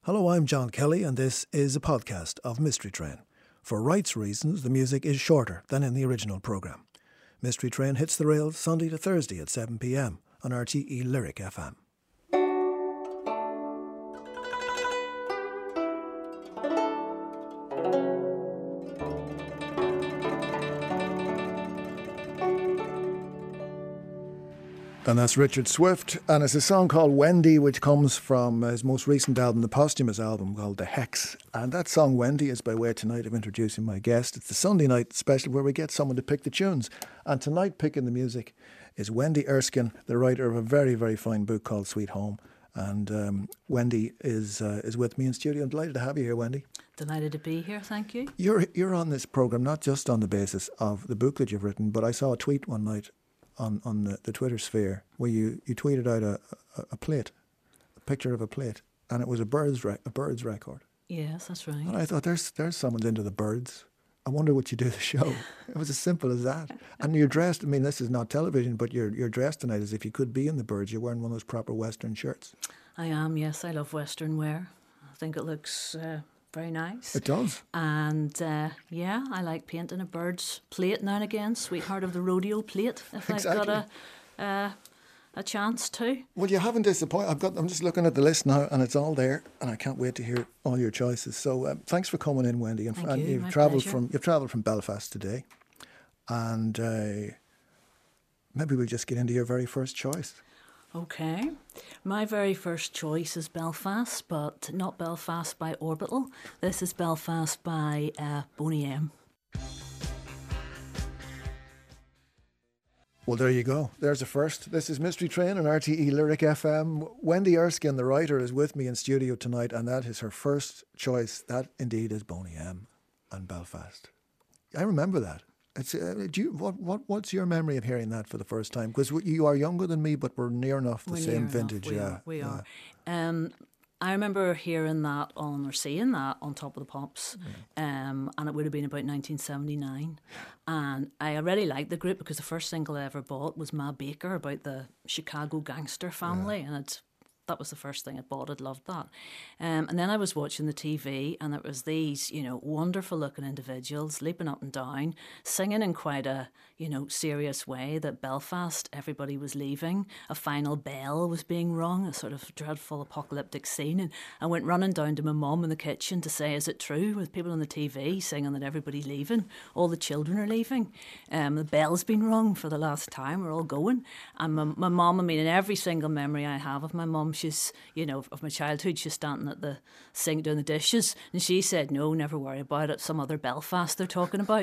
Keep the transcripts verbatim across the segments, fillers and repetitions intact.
Hello, I'm John Kelly, and this is a podcast of Mystery Train. For rights reasons, the music is shorter than in the original programme. Mystery Train hits the rails Sunday to Thursday at seven p m on R T E Lyric F M. And that's Richard Swift, and it's a song called Wendy, which comes from his most recent album, the posthumous album called The Hex. And that song, Wendy, is by way tonight of introducing my guest. It's the Sunday night special where we get someone to pick the tunes. And tonight, picking the music is Wendy Erskine, the writer of a very, very fine book called Sweet Home. And um, Wendy is uh, is with me in studio. I'm delighted to have you here, Wendy. Delighted to be here, thank you. You're, you're on this programme not just on the basis of the book that you've written, but I saw a tweet one night on, on the, the Twitter sphere where you, you tweeted out a, a, a plate, a picture of a plate, and it was a bird's re- a bird's record. Yes, that's right. And I thought, there's there's someone's into the birds. I wonder what you do the show. It was as simple as that. And you're dressed, I mean, this is not television, but you're you're dressed tonight as if you could be in the birds. You're wearing one of those proper Western shirts. I am, yes. I love Western wear. I think it looks uh, very nice. It does. And uh, yeah, I like painting a bird's plate now and again. Sweetheart of the rodeo plate, if Exactly. I've got a uh, a chance to. Well, you haven't disappointed. I've got. I'm just looking at the list now, and it's all there, and I can't wait to hear all your choices. So, um, thanks for coming in, Wendy. And, Thank and you, you've my travelled pleasure. from you've travelled from Belfast today, and uh, maybe we'll just get into your very first choice. Okay. My very first choice is Belfast, but not Belfast by Orbital. This is Belfast by uh, Boney M. Well, there you go. There's a first. This is Mystery Train on R T E Lyric F M. Wendy Erskine, the writer, is with me in studio tonight, and that is her first choice. That indeed is Boney M and Belfast. I remember that. It's, uh, do you, what, what, what's your memory of hearing that for the first time? Because you are younger than me, but we're near enough the We're same near vintage. enough. We yeah, are. We yeah. are. Um, I remember hearing that on, or seeing that on Top of the Pops, um, and it would have been about nineteen seventy-nine. And I really liked the group because the first single I ever bought was Ma Baker, about the Chicago gangster family, and it's that was the first thing I bought. I'd loved that. Um, and then I was watching the T V, and it was these, you know, wonderful looking individuals leaping up and down, singing in quite a, you know, serious way that Belfast, everybody was leaving. A final bell was being rung, a sort of dreadful apocalyptic scene. And I went running down to my mum in the kitchen to say, is it true? With people on the T V singing that everybody's leaving, all the children are leaving. Um, the bell's been rung for the last time, we're all going. And my, my mum, I mean, in every single memory I have of my mum, she's, you know, of my childhood, she's standing at the sink doing the dishes, and she said, no, never worry about it, some other Belfast they're talking about.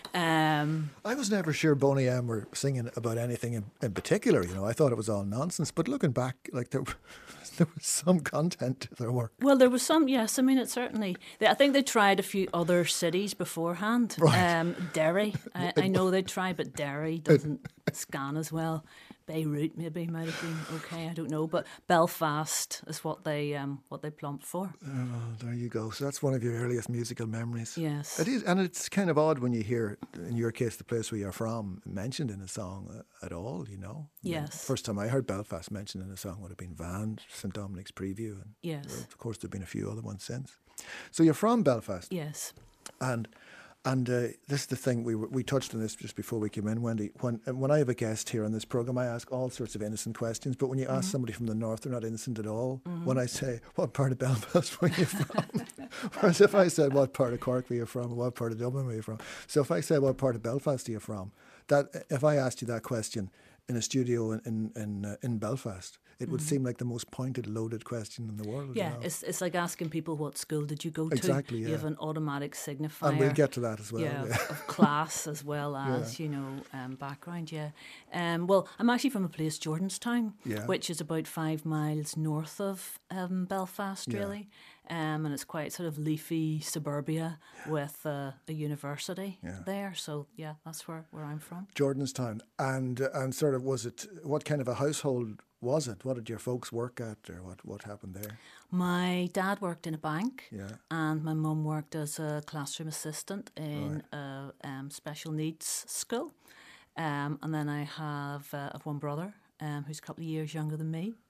Um, I was never sure Boney M were singing about anything in, in particular, you know. I thought it was all nonsense, but looking back, like there, there was some content to their work. well, there was some, yes, I mean, it certainly, they, I think they tried a few other cities beforehand. Right. Um, Derry, I, I know they tried, but Derry doesn't scan as well. Beirut maybe might have been okay, I don't know, but Belfast is what they um, what they plumped for. Oh, there you go. So that's one of your earliest musical memories. Yes. It is, and it's kind of odd when you hear, in your case, the place where you're from mentioned in a song uh, at all, you know? I mean, Yes. first time I heard Belfast mentioned in a song would have been Van, St Dominic's Preview, and Yes. of course there have been a few other ones since. So you're from Belfast, Yes. and and uh, this is the thing, we were, we touched on this just before we came in, Wendy. When uh, when I have a guest here on this programme, I ask all sorts of innocent questions, but when you ask somebody from the north, they're not innocent at all. When I say, what part of Belfast were you from? Whereas if I said, what part of Cork were you from, or what part of Dublin were you from? So if I said, what part of Belfast are you from? That if I asked you that question in a studio in in in, uh, in Belfast, it would seem like the most pointed, loaded question in the world. Yeah, you know? it's it's like asking people what school did you go to. Exactly, You yeah. have an automatic signifier. And we'll get to that as well. yeah, yeah. Of, of class as well as, you know, um, background, yeah. Um, well, I'm actually from a place, Jordanstown, Yeah. which is about five miles north of um, Belfast, Yeah. really. Um, and it's quite sort of leafy suburbia with uh, a university Yeah. there. So, yeah, that's where, where I'm from. Jordanstown. And uh, and sort of, was it, what kind of a household was it? What did your folks work at, or what, what happened there? My dad worked in a bank. Yeah. And my mum worked as a classroom assistant in a um, special needs school. Um, and then I have, uh, have one brother um, who's a couple of years younger than me.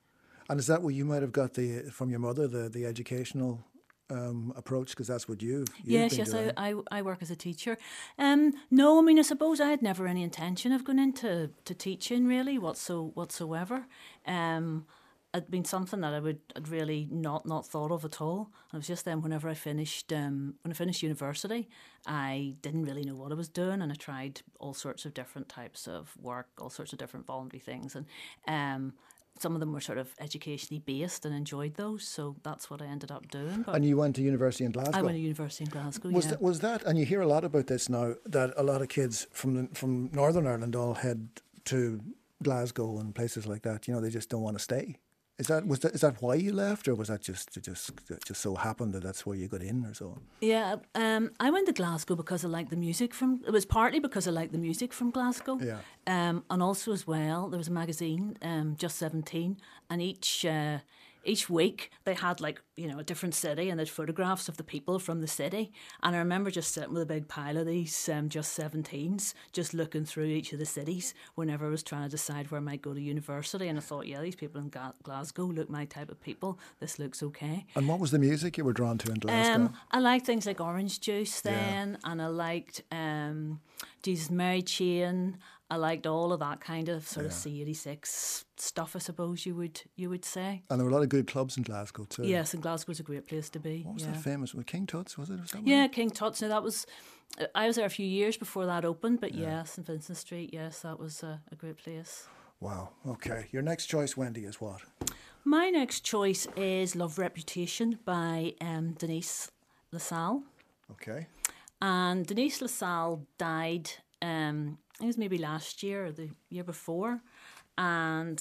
And is that where you might have got the from your mother, the the educational um, approach? Because that's what you've, you've yes, been yes, doing. I, I I work as a teacher. Um, no, I mean, I suppose I had never any intention of going into to teaching really, whatso whatsoever. Um, it'd been something that I would I'd really not not thought of at all. It was just then whenever I finished um, when I finished university, I didn't really know what I was doing, and I tried all sorts of different types of work, all sorts of different voluntary things, and um, some of them were sort of educationally based, and enjoyed those. So that's what I ended up doing. But And you went to university in Glasgow. I went to university in Glasgow. Was yeah. that, was that? And you hear a lot about this now, that a lot of kids from the, from Northern Ireland all head to Glasgow and places like that. You know, they just don't want to stay. Is that was that is that why you left, or was that just it just it just so happened that that's where you got in, or so? Yeah, um, I went to Glasgow because I liked the music from. It was partly because I liked the music from Glasgow. Yeah. Um, and also as well, there was a magazine, um, Just seventeen, and each uh, each week they had like you know a different city, and they'd photographs of the people from the city. And I remember just sitting with a big pile of these um, Just seventeens, just looking through each of the cities whenever I was trying to decide where I might go to university. And I thought, yeah, these people in Ga- Glasgow look my type of people. This looks okay. And what was the music you were drawn to in Glasgow? Um, I liked things like Orange Juice then, yeah. and I liked um, Jesus Mary Chain. I liked all of that kind of sort yeah. of C eighty-six stuff, I suppose you would you would say. And there were a lot of good clubs in Glasgow too. Yes, and Glasgow's a great place to be. What was yeah. that famous? Was King Tut's, was it? Was that yeah, one? King Tut's. Now that was, I was there a few years before that opened, but Yeah. yes, St Vincent Street, yes, that was a, a great place. Wow. Okay. Your next choice, Wendy, is what? My next choice is Love Reputation by um, Denise LaSalle. Okay. And Denise LaSalle died, um, I think it was maybe last year or the year before. And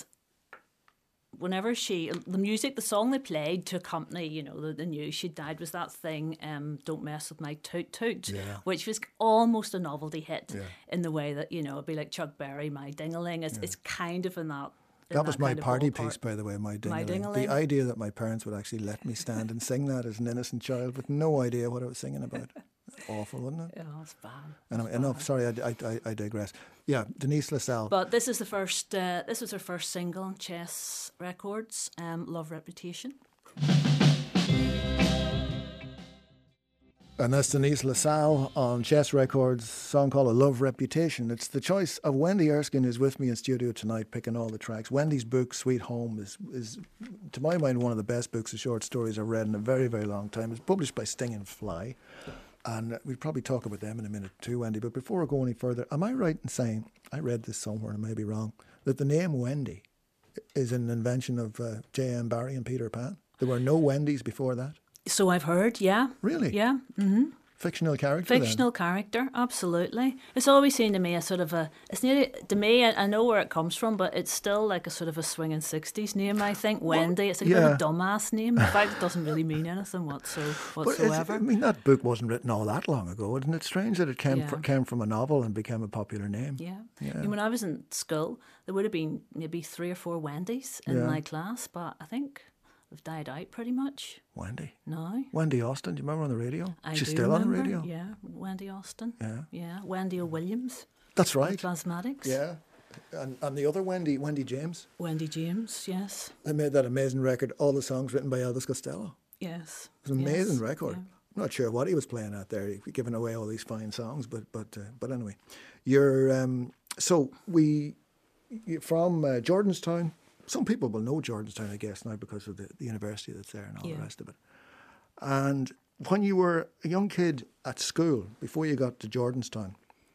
whenever she, the music, the song they played to accompany, you know, the, the news she died was that thing, um, Don't Mess With My Toot Toot, Yeah. which was almost a novelty hit Yeah. in the way that, you know, it'd be like Chuck Berry, My Ding-a-Ling. It's, it's kind of in that. in That was my kind of party ballpark. piece, by the way, My Ding-a-Ling. Ding-a-Ling. The idea that my parents would actually let me stand and sing that as an innocent child with no idea what I was singing about. Awful, wasn't it? Yeah, it's bad. Anyway, It's enough. bad. Sorry, I, I, I, I digress. Yeah, Denise LaSalle. But this is the first. Uh, this was her first single on Chess Records, um, "Love Reputation." And that's Denise LaSalle on Chess Records, song called A Love Reputation. It's the choice of Wendy Erskine, who's with me in studio tonight picking all the tracks. Wendy's book, Sweet Home, is, is to my mind, one of the best books of short stories I've read in a very, very long time. It's published by Stinging Fly. And we'll probably talk about them in a minute too, Wendy. But before I go any further, am I right in saying, I read this somewhere and I may be wrong, that the name Wendy is an invention of uh, J M Barrie and Peter Pan? There were no Wendys before that? So I've heard, yeah, Really? yeah, mm-hmm. Fictional character fictional character, absolutely. It's always seemed to me a sort of a. It's nearly to me. I, I know where it comes from, but it's still like a sort of a swinging sixties name. I think Wendy. It's like yeah. a bit of a dumbass name. In fact, it doesn't really mean anything whatso, then? But it's- whatsoever. I mean, that book wasn't written all that long ago. Isn't it strange that it came, Yeah. fr- came from a novel and became a popular name? Yeah. Yeah. I mean, when I was in school, there would have been maybe three or four Wendys in Yeah. my class, but I think they've died out pretty much Wendy. now. Wendy Austin, do you remember on the radio? I She's do still on the remember, radio? Yeah, Wendy Austin. Yeah. Yeah, Wendy O'Williams. That's right. Plasmatics. Yeah. And, and the other Wendy, Wendy James, Wendy James, yes. they made that amazing record, all the songs written by Elvis Costello. Yes. It was an amazing yes, record. yeah. I'm not sure what he was playing out there, giving away all these fine songs, but but uh, but anyway, you're um, so we you're from uh, Jordanstown. Some people will know Jordanstown, I guess, now because of the, the university that's there and all Yeah. the rest of it. And when you were a young kid at school, before you got to Jordanstown,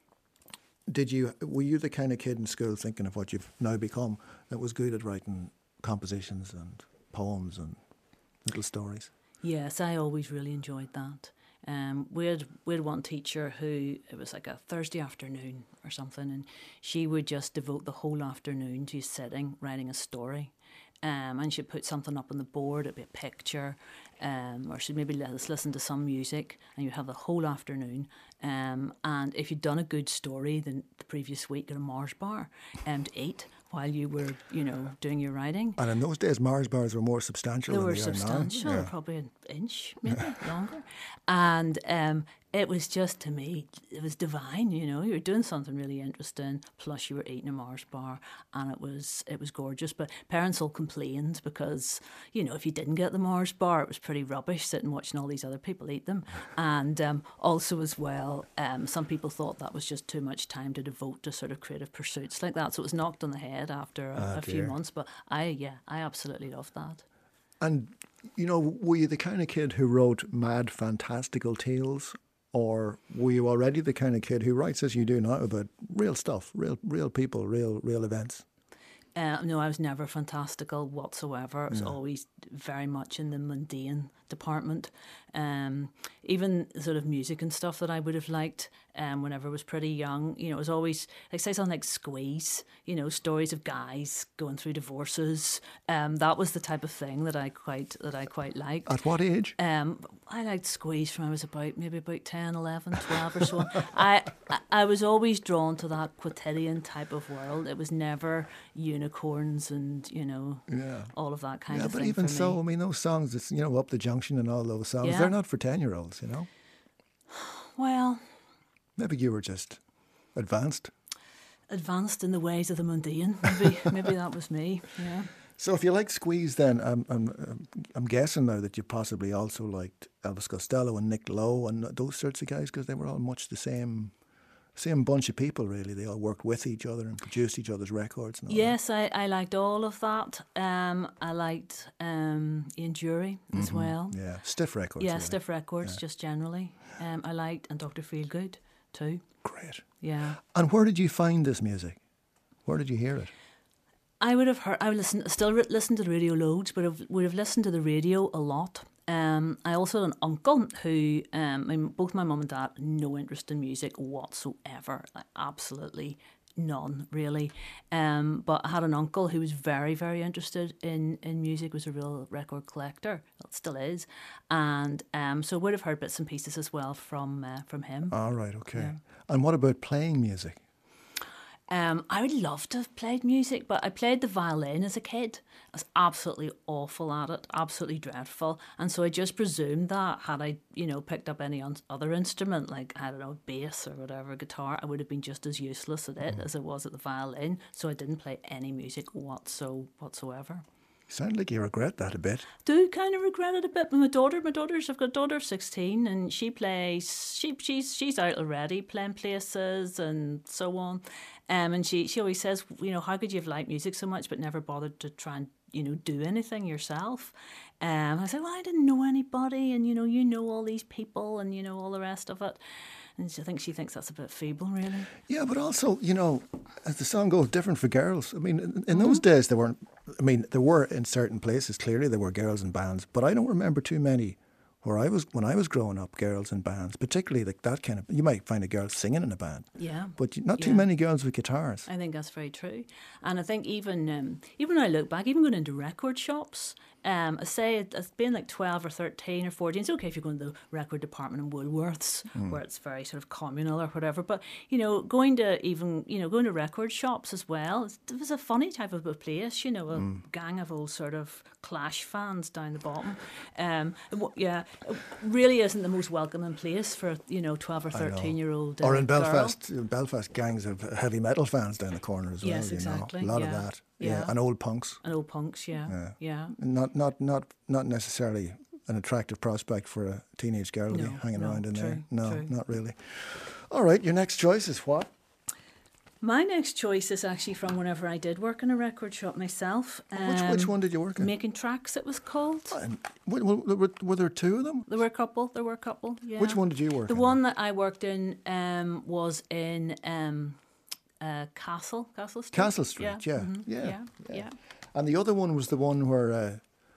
did you were you the kind of kid in school thinking of what you've now become that was good at writing compositions and poems and little stories? Yes, I always really enjoyed that. Um, we had we had one teacher who it was like a Thursday afternoon or something, and she would just devote the whole afternoon to sitting writing a story. Um, and she'd put something up on the board, it'd be a picture, um, or she'd maybe let us listen to some music, and you'd have the whole afternoon. Um, and if you'd done a good story then the previous week, get a Mars bar um, to eat while you were, you know, doing your writing. And in those days, Mars bars were more substantial They than were they substantial, are now. Yeah. probably an inch, maybe longer. And um, it was just, to me, it was divine, you know. You were doing something really interesting, plus you were eating a Mars bar, and it was it was gorgeous. But parents all complained because, you know, if you didn't get the Mars bar, it was pretty rubbish sitting watching all these other people eat them. And um, also as well, um, some people thought that was just too much time to devote to sort of creative pursuits like that. So it was knocked on the head after a, Ah, a few dear. months. But I, yeah, I absolutely loved that. And, you know, were you the kind of kid who wrote mad, fantastical tales? Or were you already the kind of kid who writes as you do now about real stuff, real real people, real real events? Uh, no, I was never fantastical whatsoever. It was always very much in the mundane department. Um, even sort of music and stuff that I would have liked um, whenever I was pretty young, you know, it was always, like, say something like Squeeze, you know, stories of guys going through divorces. Um, that was the type of thing that I quite that I quite liked. At what age? Um, I liked Squeeze from I was about maybe about ten, eleven, twelve or so. I, I I was always drawn to that quotidian type of world. It was never unicorns and, you know, Yeah. all of that kind Yeah, of but thing. even for so, me. I mean, those songs, it's, you know, Up the Junction and all those songs, Yeah. they're not for ten-year-olds, you know? Well, Maybe you were just advanced. advanced in the ways of the mundane. Maybe maybe that was me. Yeah. So if you like Squeeze, then I'm, I'm, I'm guessing now that you possibly also liked Elvis Costello and Nick Lowe and those sorts of guys, because they were all much the same same bunch of people, really. They all worked with each other and produced each other's records and all Yes, I, I liked all of that. Um, I liked um, Ian Dury as well. that. Yeah, stiff records. Yeah, really. Stiff Records, just generally. Um, I liked, and Doctor Feelgood too. Great. Yeah. And where did you find this music? Where did you hear it? I would have heard, I would listen, still re- listen to the radio loads, but I would have listened to the radio a lot. Um, I also had an uncle who, um, my, both my mum and dad, no interest in music whatsoever, like absolutely none, really. Um, but I had an uncle who was very, very interested in, in music, was a real record collector, well, still is, and um, so I would have heard bits and pieces as well from uh, from him. All right, okay. Yeah. And what about playing music? Um, I would love to have played music, but I played the violin as a kid. I was absolutely awful at it, absolutely dreadful. And so I just presumed that had I, you know, picked up any un- other instrument, like, I don't know, bass or whatever, guitar, I would have been just as useless at it as I was at the violin. So I didn't play any music whatso- whatsoever. Sound like you regret that a bit. Do kind of regret it a bit. But my daughter, my daughter's, I've got a daughter of sixteen, and she plays. She she's she's out already playing places and so on. Um, and she she always says, you know, how could you have liked music so much but never bothered to try and, you know, do anything yourself? Um, I said, well, I didn't know anybody, and you know, you know all these people, and you know all the rest of it. And I think she thinks that's a bit feeble, really. Yeah, but also, you know, as the song goes, different for girls. I mean, in, in those days, there weren't, I mean, there were in certain places, clearly there were girls in bands, but I don't remember too many where I was, when I was growing up, girls in bands, particularly like that kind of, you might find a girl singing in a band, Yeah. but not too Yeah. many girls with guitars. I think that's very true. And I think even um, even when I look back, even going into record shops, um, I say it as being like twelve or thirteen or fourteen, it's okay if you're going to the record department in Woolworths, where it's very sort of communal or whatever. But, you know, going to even, you know, going to record shops as well, it was a funny type of a place, you know, a gang of old sort of Clash fans down the bottom. Um, and what- yeah, it really isn't the most welcoming place for, you know, twelve or thirteen year old uh, Or in girl. Belfast, in Belfast, gangs of heavy metal fans down the corner as well. Yes, you exactly, know, a lot yeah, of that. Yeah. yeah. And old punks. And old punks, yeah, Yeah. yeah. Not, not, not, not necessarily an attractive prospect for a teenage girl to be No, hanging no, around in there. true, No, true. not really. All right, your next choice is what? My next choice is actually from whenever I did work in a record shop myself. Which, which Um, one did you work in? Making Tracks, it was called. And w- w- were, were there two of them? There were a couple. There were a couple. Yeah. Which one did you work The in? one that I worked in um, was in um, uh, Castle, Castle Street. Castle Street, yeah, mhm, yeah, yeah, yeah. yeah. And the other one was the one where uh,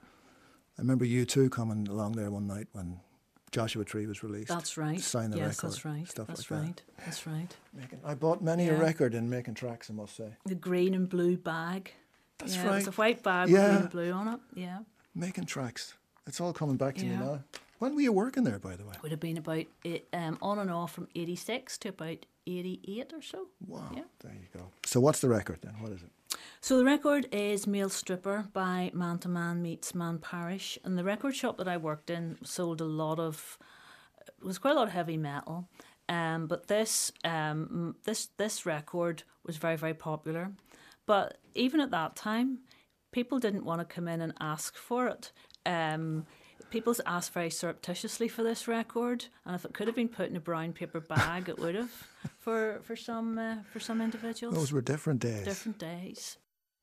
I remember you two coming along there one night when Joshua Tree was released. That's right. Sign the yes, record. that's right. Stuff that's like right. That's right. that. Making, I bought many a Yeah. record in Making Tracks, I must say. The green and blue bag. That's yeah, It was right. a white bag Yeah. with green and blue on it. Yeah. Making Tracks. It's all coming back to me Yeah. now. When were you working there, by the way? Would have been about eight, um, on and off from eighty-six to about eighty-eight or so. Wow, Yeah. there you go. So what's the record then? What is it? So the record is Male Stripper by Man to Man Meets Man Parish. And the record shop that I worked in sold a lot of it was quite a lot of heavy metal. Um, but this um, this this record was very, very popular. But even at that time, people didn't want to come in and ask for it. Um, people asked very surreptitiously for this record, and if it could have been put in a brown paper bag, it would have for for some uh, for some individuals. Those were different days. Different days.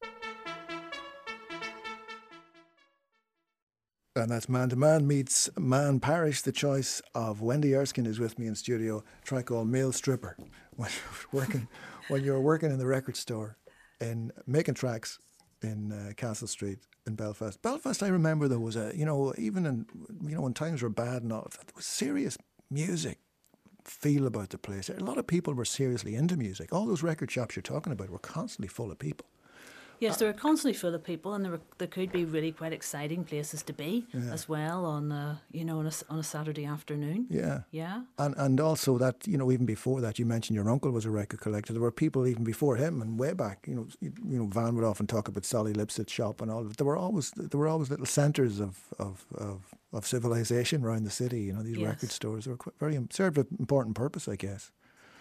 And that's Man to Man meets Man Parish. The choice of Wendy Erskine is with me in studio. A track called Male Stripper. When you're working, when you're working in the record store, in making tracks in uh, Castle Street in Belfast. Belfast, I remember there was a, you know, even in, you know, when times were bad and all, there was serious music feel about the place. A lot of people were seriously into music. All those record shops you're talking about were constantly full of people. Yes, they were constantly full of people, and there were, there could be really quite exciting places to be yeah. as well on a, you know on a, on a Saturday afternoon. Yeah, yeah, and and also that, you know, even before that, you mentioned your uncle was a record collector. There were people even before him and way back. You know, you, you know, Van would often talk about Solly Lipsit's shop and all of it. There were always there were always little centres of of, of of civilization around the city. You know, these yes. record stores, they were quite, very served an important purpose, I guess.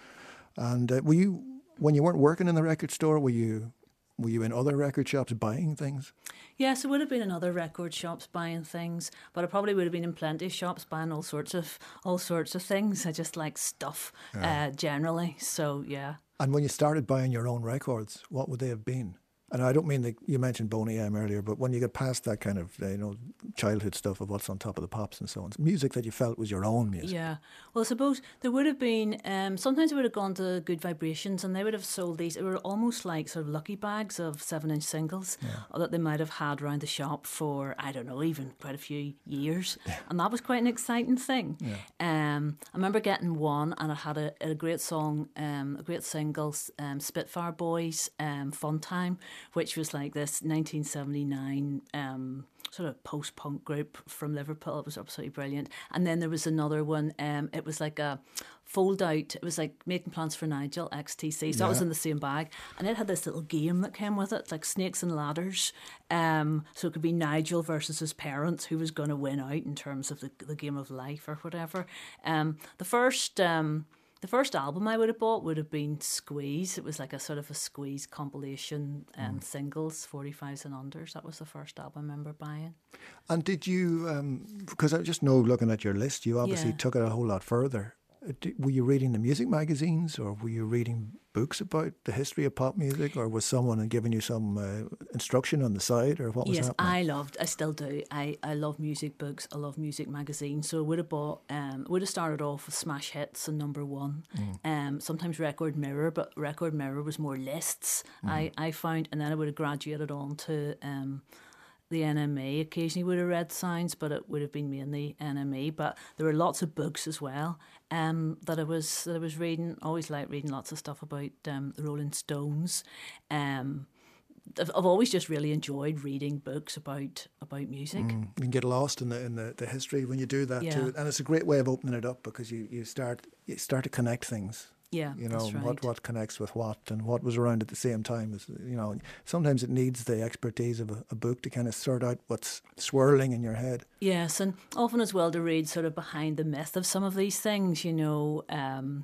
And uh, were you, when you weren't working in the record store, were you? Were you in other record shops buying things? Yes, I would have been in other record shops buying things, but I probably would have been in plenty of shops buying all sorts of all sorts of things. I just like stuff yeah. uh, generally, so yeah. And when you started buying your own records, what would they have been? And I don't mean that you mentioned Boney M earlier, but when you get past that kind of, uh, you know, childhood stuff of what's on top of the pops and so on, music that you felt was your own music. Yeah. Well, I suppose there would have been, um, sometimes I would have gone to Good Vibrations and they would have sold these, it were almost like sort of lucky bags of seven-inch singles yeah. that they might have had around the shop for, I don't know, even quite a few years. Yeah. And that was quite an exciting thing. Yeah. Um, I remember getting one and it had a, a great song, um, a great single, um, Spitfire Boys, um, Fun Time, which was like this nineteen seventy-nine um, sort of post-punk group from Liverpool. It was absolutely brilliant. And then there was another one. Um, it was like a fold-out. It was like Making Plans for Nigel, X T C. So yeah. that was in the same bag. And it had this little game that came with it, like Snakes and Ladders. Um, so it could be Nigel versus his parents, who was going to win out in terms of the, the game of life or whatever. Um, the first... Um, The first album I would have bought would have been Squeeze. It was like a sort of a Squeeze compilation, um, mm. singles, forty-fives and unders. That was the first album I remember buying. And did you, um, because I just know looking at your list, you obviously yeah. took it a whole lot further. Were you reading the music magazines, or were you reading books about the history of pop music, or was someone giving you some uh, instruction on the side, or what was yes, happening? Yes, I loved, I still do. I, I love music books, I love music magazines. So I would have bought, um, would have started off with Smash Hits and Number One, mm. um, sometimes Record Mirror, but Record Mirror was more lists, mm. I, I found, and then I would have graduated on to... Um, the N M E. Occasionally would have read Sounds, but it would have been mainly N M E. But there were lots of books as well um, that I was that I was reading. Always liked reading lots of stuff about um, the Rolling Stones. Um, I've, I've always just really enjoyed reading books about about music. Mm. You can get lost in the in the, the history when you do that yeah. too, and it's a great way of opening it up because you, you start you start to connect things. Yeah, you know, that's right. what, what connects with what and what was around at the same time. Is, you know, sometimes it needs the expertise of a, a book to kind of sort out what's swirling in your head. Yes, and often as well to read sort of behind the myth of some of these things, you know, um,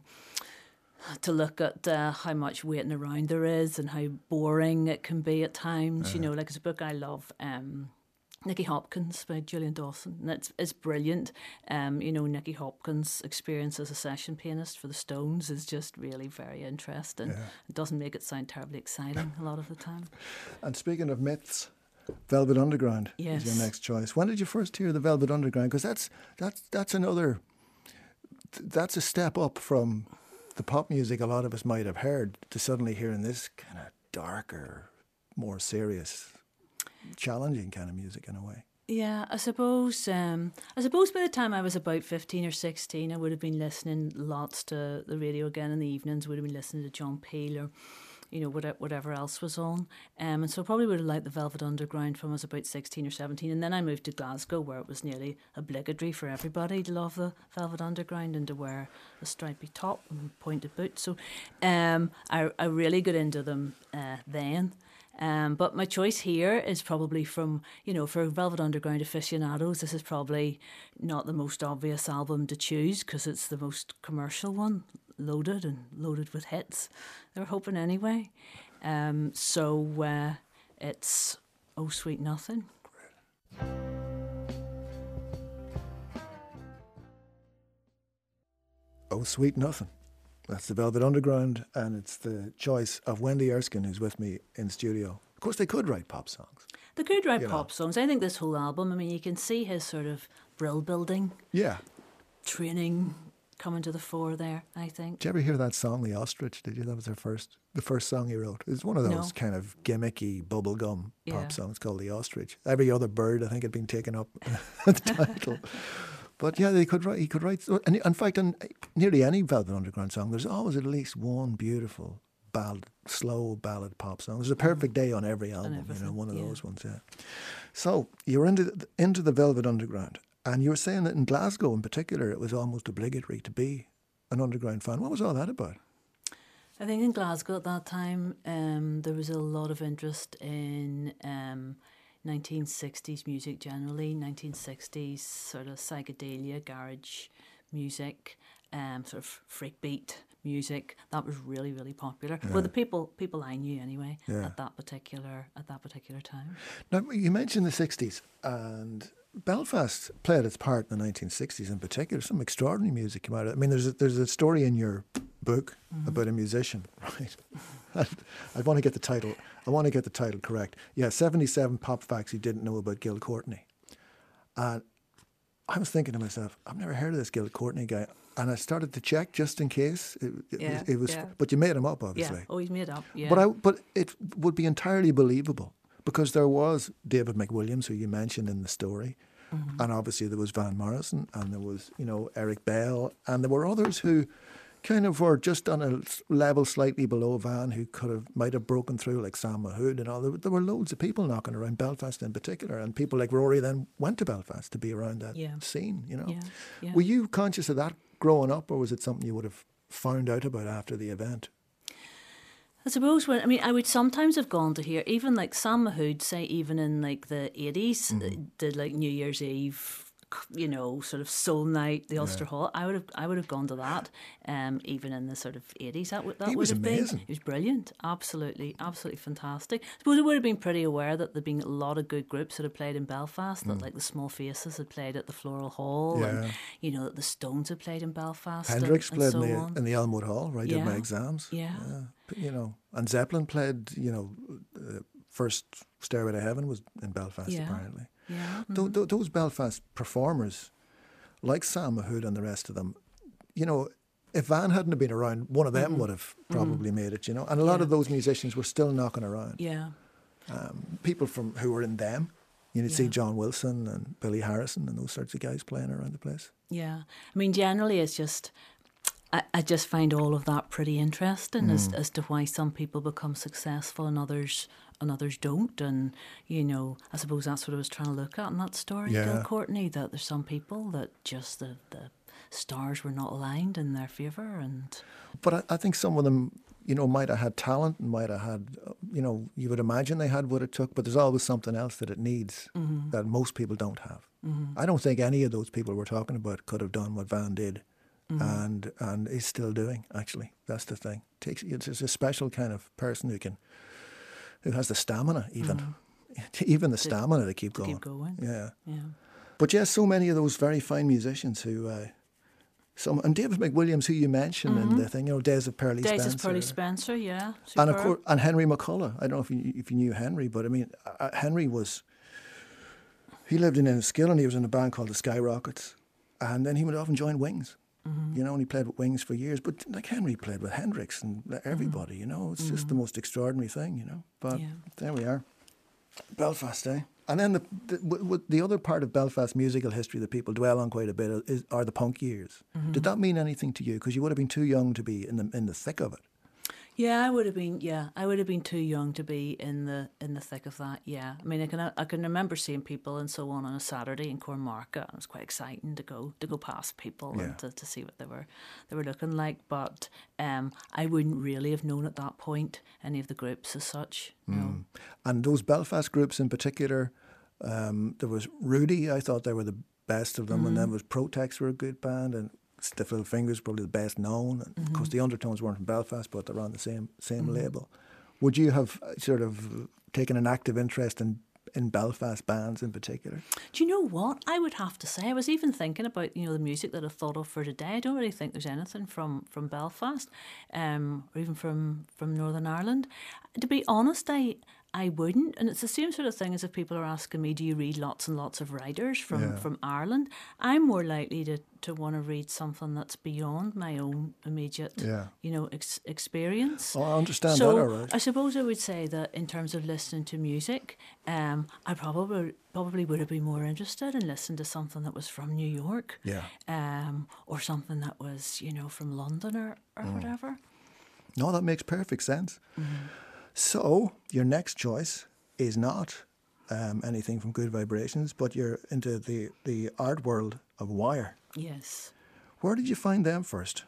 to look at uh, how much waiting around there is and how boring it can be at times. Uh-huh. You know, like it's a book I love, um, Nicky Hopkins by Julian Dawson, and it's it's brilliant. Um, you know, Nicky Hopkins' experience as a session pianist for the Stones is just really very interesting. Yeah. It doesn't make it sound terribly exciting a lot of the time. And speaking of myths, Velvet Underground yes. is your next choice. When did you first hear the Velvet Underground? Because that's that's that's another that's a step up from the pop music a lot of us might have heard to suddenly hearing this kind of darker, more serious, challenging kind of music in a way. Yeah, I suppose. Um, I suppose by the time I was about fifteen or sixteen, I would have been listening lots to the radio again in the evenings. Would have been listening to John Peel or, you know, whatever, whatever else was on. Um, and so I probably would have liked the Velvet Underground from I was about sixteen or seventeen. And then I moved to Glasgow, where it was nearly obligatory for everybody to love the Velvet Underground and to wear a stripy top and pointed boots. So um, I I really got into them uh, then. Um, but my choice here is probably from, you know, for Velvet Underground aficionados, this is probably not the most obvious album to choose because it's the most commercial one, loaded and loaded with hits. They were hoping anyway. Um, so uh, it's Oh Sweet Nothing. Oh Sweet Nothing. That's the Velvet Underground, and it's the choice of Wendy Erskine, who's with me in studio. Of course, they could write pop songs. They could write You pop know. songs. I think this whole album, I mean, you can see his sort of brill building, Yeah. training coming to the fore there, I think. Did you ever hear that song, The Ostrich? Did you? That was their first, the first song he wrote. It's one of those No. kind of gimmicky bubblegum Yeah. pop songs called The Ostrich. Every Other Bird, I think, had been taken up the title. But yeah, they could write. He could write. And in fact, on nearly any Velvet Underground song, there's always at least one beautiful ballad, slow ballad pop song. There's a Perfect Day on every album. You know, everything, one of yeah. those ones. Yeah. So you were into the, into the Velvet Underground, and you were saying that in Glasgow, in particular, it was almost obligatory to be an underground fan. What was all that about? I think in Glasgow at that time, um, there was a lot of interest in um, nineteen sixties music generally, nineteen sixties sort of psychedelia, garage music, um, sort of freak beat music. That was really, really popular. Well, the people people I knew anyway Yeah. at that particular at that particular time. Now, you mentioned the sixties, and Belfast played its part in the nineteen sixties in particular. Some extraordinary music came out of it. I mean, there's a, there's a story in your book Mm-hmm. about a musician, right? I want to get the title. I want to get the title correct. Yeah, seventy-seven pop facts you didn't know about Gil Courtney. And I was thinking to myself, I've never heard of this Gil Courtney guy. And I started to check just in case. It, it, Yeah, it was, yeah. But you made him up, obviously. Yeah, always made up. Yeah, But I, but it would be entirely believable because there was David McWilliams, who you mentioned in the story, Mm-hmm. and obviously there was Van Morrison, and there was, you know, Eric Bell, and there were others who kind of were just on a s- level slightly below Van, who could have might have broken through, like Sam Mahood and all. There, there were loads of people knocking around Belfast in particular, and people like Rory then went to Belfast to be around that Yeah. scene. You know, yeah, yeah. were you conscious of that growing up, or was it something you would have found out about after the event? I suppose when I mean I would sometimes have gone to hear even like Sam Mahood, say even in like the eighties, Mm-hmm. did like New Year's Eve, you know, sort of soul night, the Ulster Hall. I would have I would have gone to that, um, even in the sort of eighties. That would that He would was have amazing. been. He was brilliant, absolutely, absolutely fantastic. I suppose I would have been pretty aware that there'd been a lot of good groups that had played in Belfast. That like the Small Faces had played at the Floral Hall, Yeah. and you know that the Stones had played in Belfast. Hendrix and, played and so in, the, on. in the Elmwood Hall, where I did my Yeah. exams. Yeah. P- You know, and Zeppelin played, you know, uh, first Stairway to Heaven was in Belfast, Yeah. apparently. Yeah. Th- th- those Belfast performers, like Sam Mahood and the rest of them, you know, if Van hadn't have been around, one of them would have probably made it, you know. And a lot Mm-hmm. Yeah. of those musicians were still knocking around. Yeah. People from who were in them. You'd see Yeah. John Wilson and Billy Harrison and those sorts of guys playing around the place. Yeah. I mean, generally, it's just, I, I just find all of that pretty interesting as, as to why some people become successful and others and others don't. And, you know, I suppose that's what I was trying to look at in that story, Yeah. Gil Courtney, that there's some people that just the, the stars were not aligned in their favour. And But I, I think some of them, you know, might have had talent and might have had, uh, you know, you would imagine they had what it took, but there's always something else that it needs that most people don't have. I don't think any of those people we're talking about could have done what Van did and and is still doing, actually. That's the thing. Takes It's it's a special kind of person who can, who has the stamina even, even the stamina to keep to going. keep going. Yeah. Yeah. But yes, so many of those very fine musicians who, uh, some and David McWilliams, who you mentioned in the thing, you know, Days of Pearly Days Spencer, of Pearly Spencer, yeah. and of superb. course, and Henry McCullough. I don't know if you if you knew Henry, but I mean, uh, Henry was. He lived in Enniskillen, and he was in a band called the Skyrockets, and then he would often join Wings. Mm-hmm. You know, and he played with Wings for years. But like Henry played with Hendrix and everybody. You know, it's just the most extraordinary thing. You know, but Mm-hmm. Yeah. there we are. Belfast, eh? And then the the, w- w- the other part of Belfast musical history that people dwell on quite a bit is, are the punk years. Mm-hmm. Did that mean anything to you? Because you would have been too young to be in the in the thick of it. Yeah, I would have been. Yeah, I would have been too young to be in the in the thick of that. Yeah, I mean, I can I can remember seeing people and so on on a Saturday in Cornmarket, and it was quite exciting to go to go past people Yeah. and to, to see what they were they were looking like. But um, I wouldn't really have known at that point any of the groups as such. No. And those Belfast groups in particular, um, there was Rudy. I thought they were the best of them, and then was Protex were a good band, and Stiff Little Fingers probably the best known. And of course, the Undertones weren't from Belfast, but they're on the same same label. Would you have uh, sort of taken an active interest in in Belfast bands in particular? Do you know what? I would have to say I was even thinking about you know the music that I thought of for today. I don't really think there's anything from from Belfast, um, or even from from Northern Ireland. To be honest, I. I wouldn't, and it's the same sort of thing as if people are asking me, do you read lots and lots of writers from, Yeah. from Ireland? I'm more likely to, to want to read something that's beyond my own immediate, Yeah. you know, ex- experience. Oh, I understand so that, all right. I suppose I would say that in terms of listening to music, um, I probably probably would have been more interested in listening to something that was from New York, Yeah. um, or something that was, you know, from London or, or whatever. No, that makes perfect sense. So your next choice is not um, anything from Good Vibrations, but you're into the, the art world of Wire. Yes. Where did you find them first?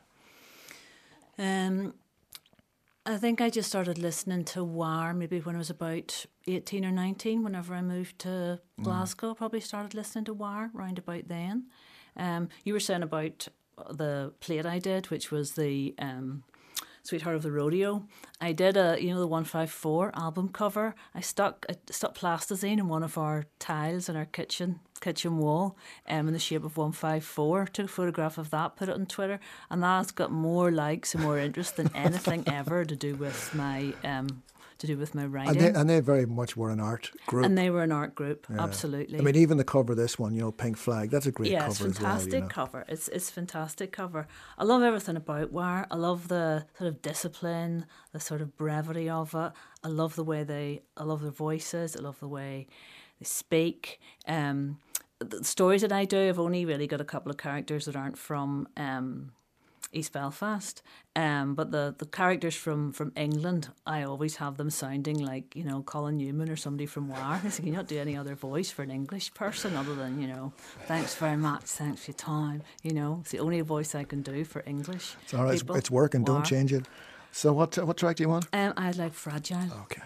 Um, I think I just started listening to Wire maybe when I was about eighteen or nineteen. Whenever I moved to Glasgow, probably started listening to Wire round about then. Um, you were saying about the plate I did, which was the um, Sweetheart of the Rodeo. I did a, you know, the one five four album cover. I stuck I stuck plasticine in one of our tiles in our kitchen kitchen wall, um, in the shape of one five four. Took a photograph of that, put it on Twitter, and that's got more likes and more interest than anything ever to do with my um to do with my writing. And they, and they very much were an art group. And they were an art group, Yeah. absolutely. I mean, even the cover of this one, you know, Pink Flag, that's a great yeah, cover it's as well. fantastic You know. cover. It's it's fantastic cover. I love everything about Wire. I love the sort of discipline, the sort of brevity of it. I love the way they. I love their voices. I love the way they speak. Um, the stories that I do, I've only really got a couple of characters that aren't from um, East Belfast. Um, but the, the characters from, from England, I always have them sounding like, you know, Colin Newman or somebody from Wire. I said, can you not do any other voice for an English person other than, you know, thanks very much, thanks for your time. You know, it's the only voice I can do for English It's all right, it's, people. it's working, don't Wire. change it. So what what track do you want? Um, I like Fragile. Okay.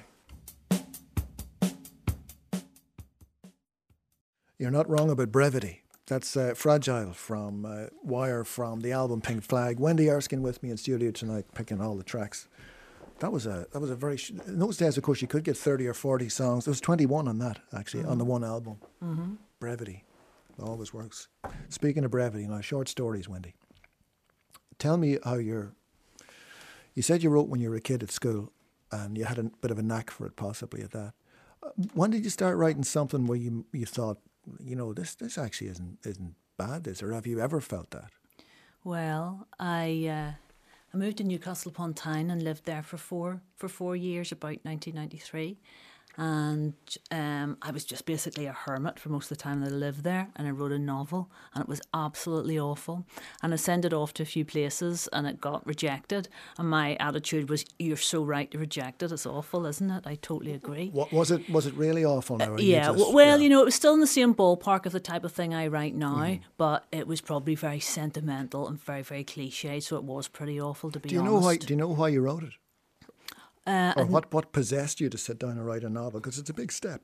You're not wrong about brevity. That's uh, Fragile from uh, Wire from the album Pink Flag. Wendy Erskine with me in studio tonight, picking all the tracks. That was a that was a very sh- in those days. Of course, you could get thirty or forty songs. There was twenty-one on that actually on the one album. Mm-hmm. Brevity always works. Speaking of brevity, now short stories, Wendy. Tell me how you're. You said you wrote when you were a kid at school, and you had a bit of a knack for it, possibly at that. Uh, When did you start writing something where you you thought, you know, this this actually isn't isn't bad, is, or have you ever felt that? Well, I uh, I moved to Newcastle upon Tyne and lived there for four for four years, about nineteen ninety-three, and um, I was just basically a hermit for most of the time that I lived there. And I wrote a novel, and it was absolutely awful. And I sent it off to a few places, and it got rejected. And my attitude was, "You're so right to reject it. It's awful, isn't it? I totally agree." What was it? Was it really awful now? or you Yeah, just- w well, yeah. you know, it was still in the same ballpark of the type of thing I write now, but it was probably very sentimental and very, very cliche, so it was pretty awful, to be Do you honest. know why? Do you know why you wrote it, Uh, or what what possessed you to sit down and write a novel? Because it's a big step.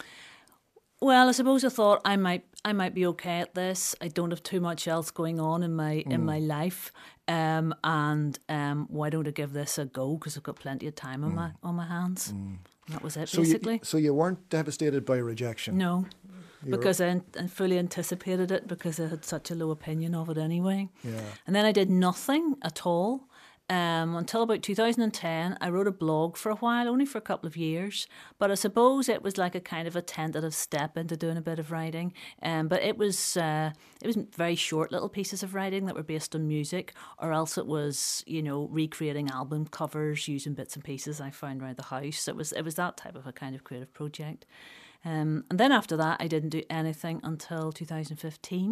Well, I suppose I thought I might I might be okay at this. I don't have too much else going on in my in my life, um, and um, why don't I give this a go? Because I've got plenty of time on my on my hands. And that was it, So basically. you, so you weren't devastated by rejection. No, You were- because I, I fully anticipated it because I had such a low opinion of it anyway. Yeah. And then I did nothing at all um, until about two thousand ten. I wrote a blog for a while, only for a couple of years. But I suppose it was like a kind of a tentative step into doing a bit of writing. Um, but it was uh, it was very short little pieces of writing that were based on music, or else it was, you know, recreating album covers using bits and pieces I found around the house. It was it was that type of a kind of creative project. Um, and then after that, I didn't do anything until two thousand fifteen.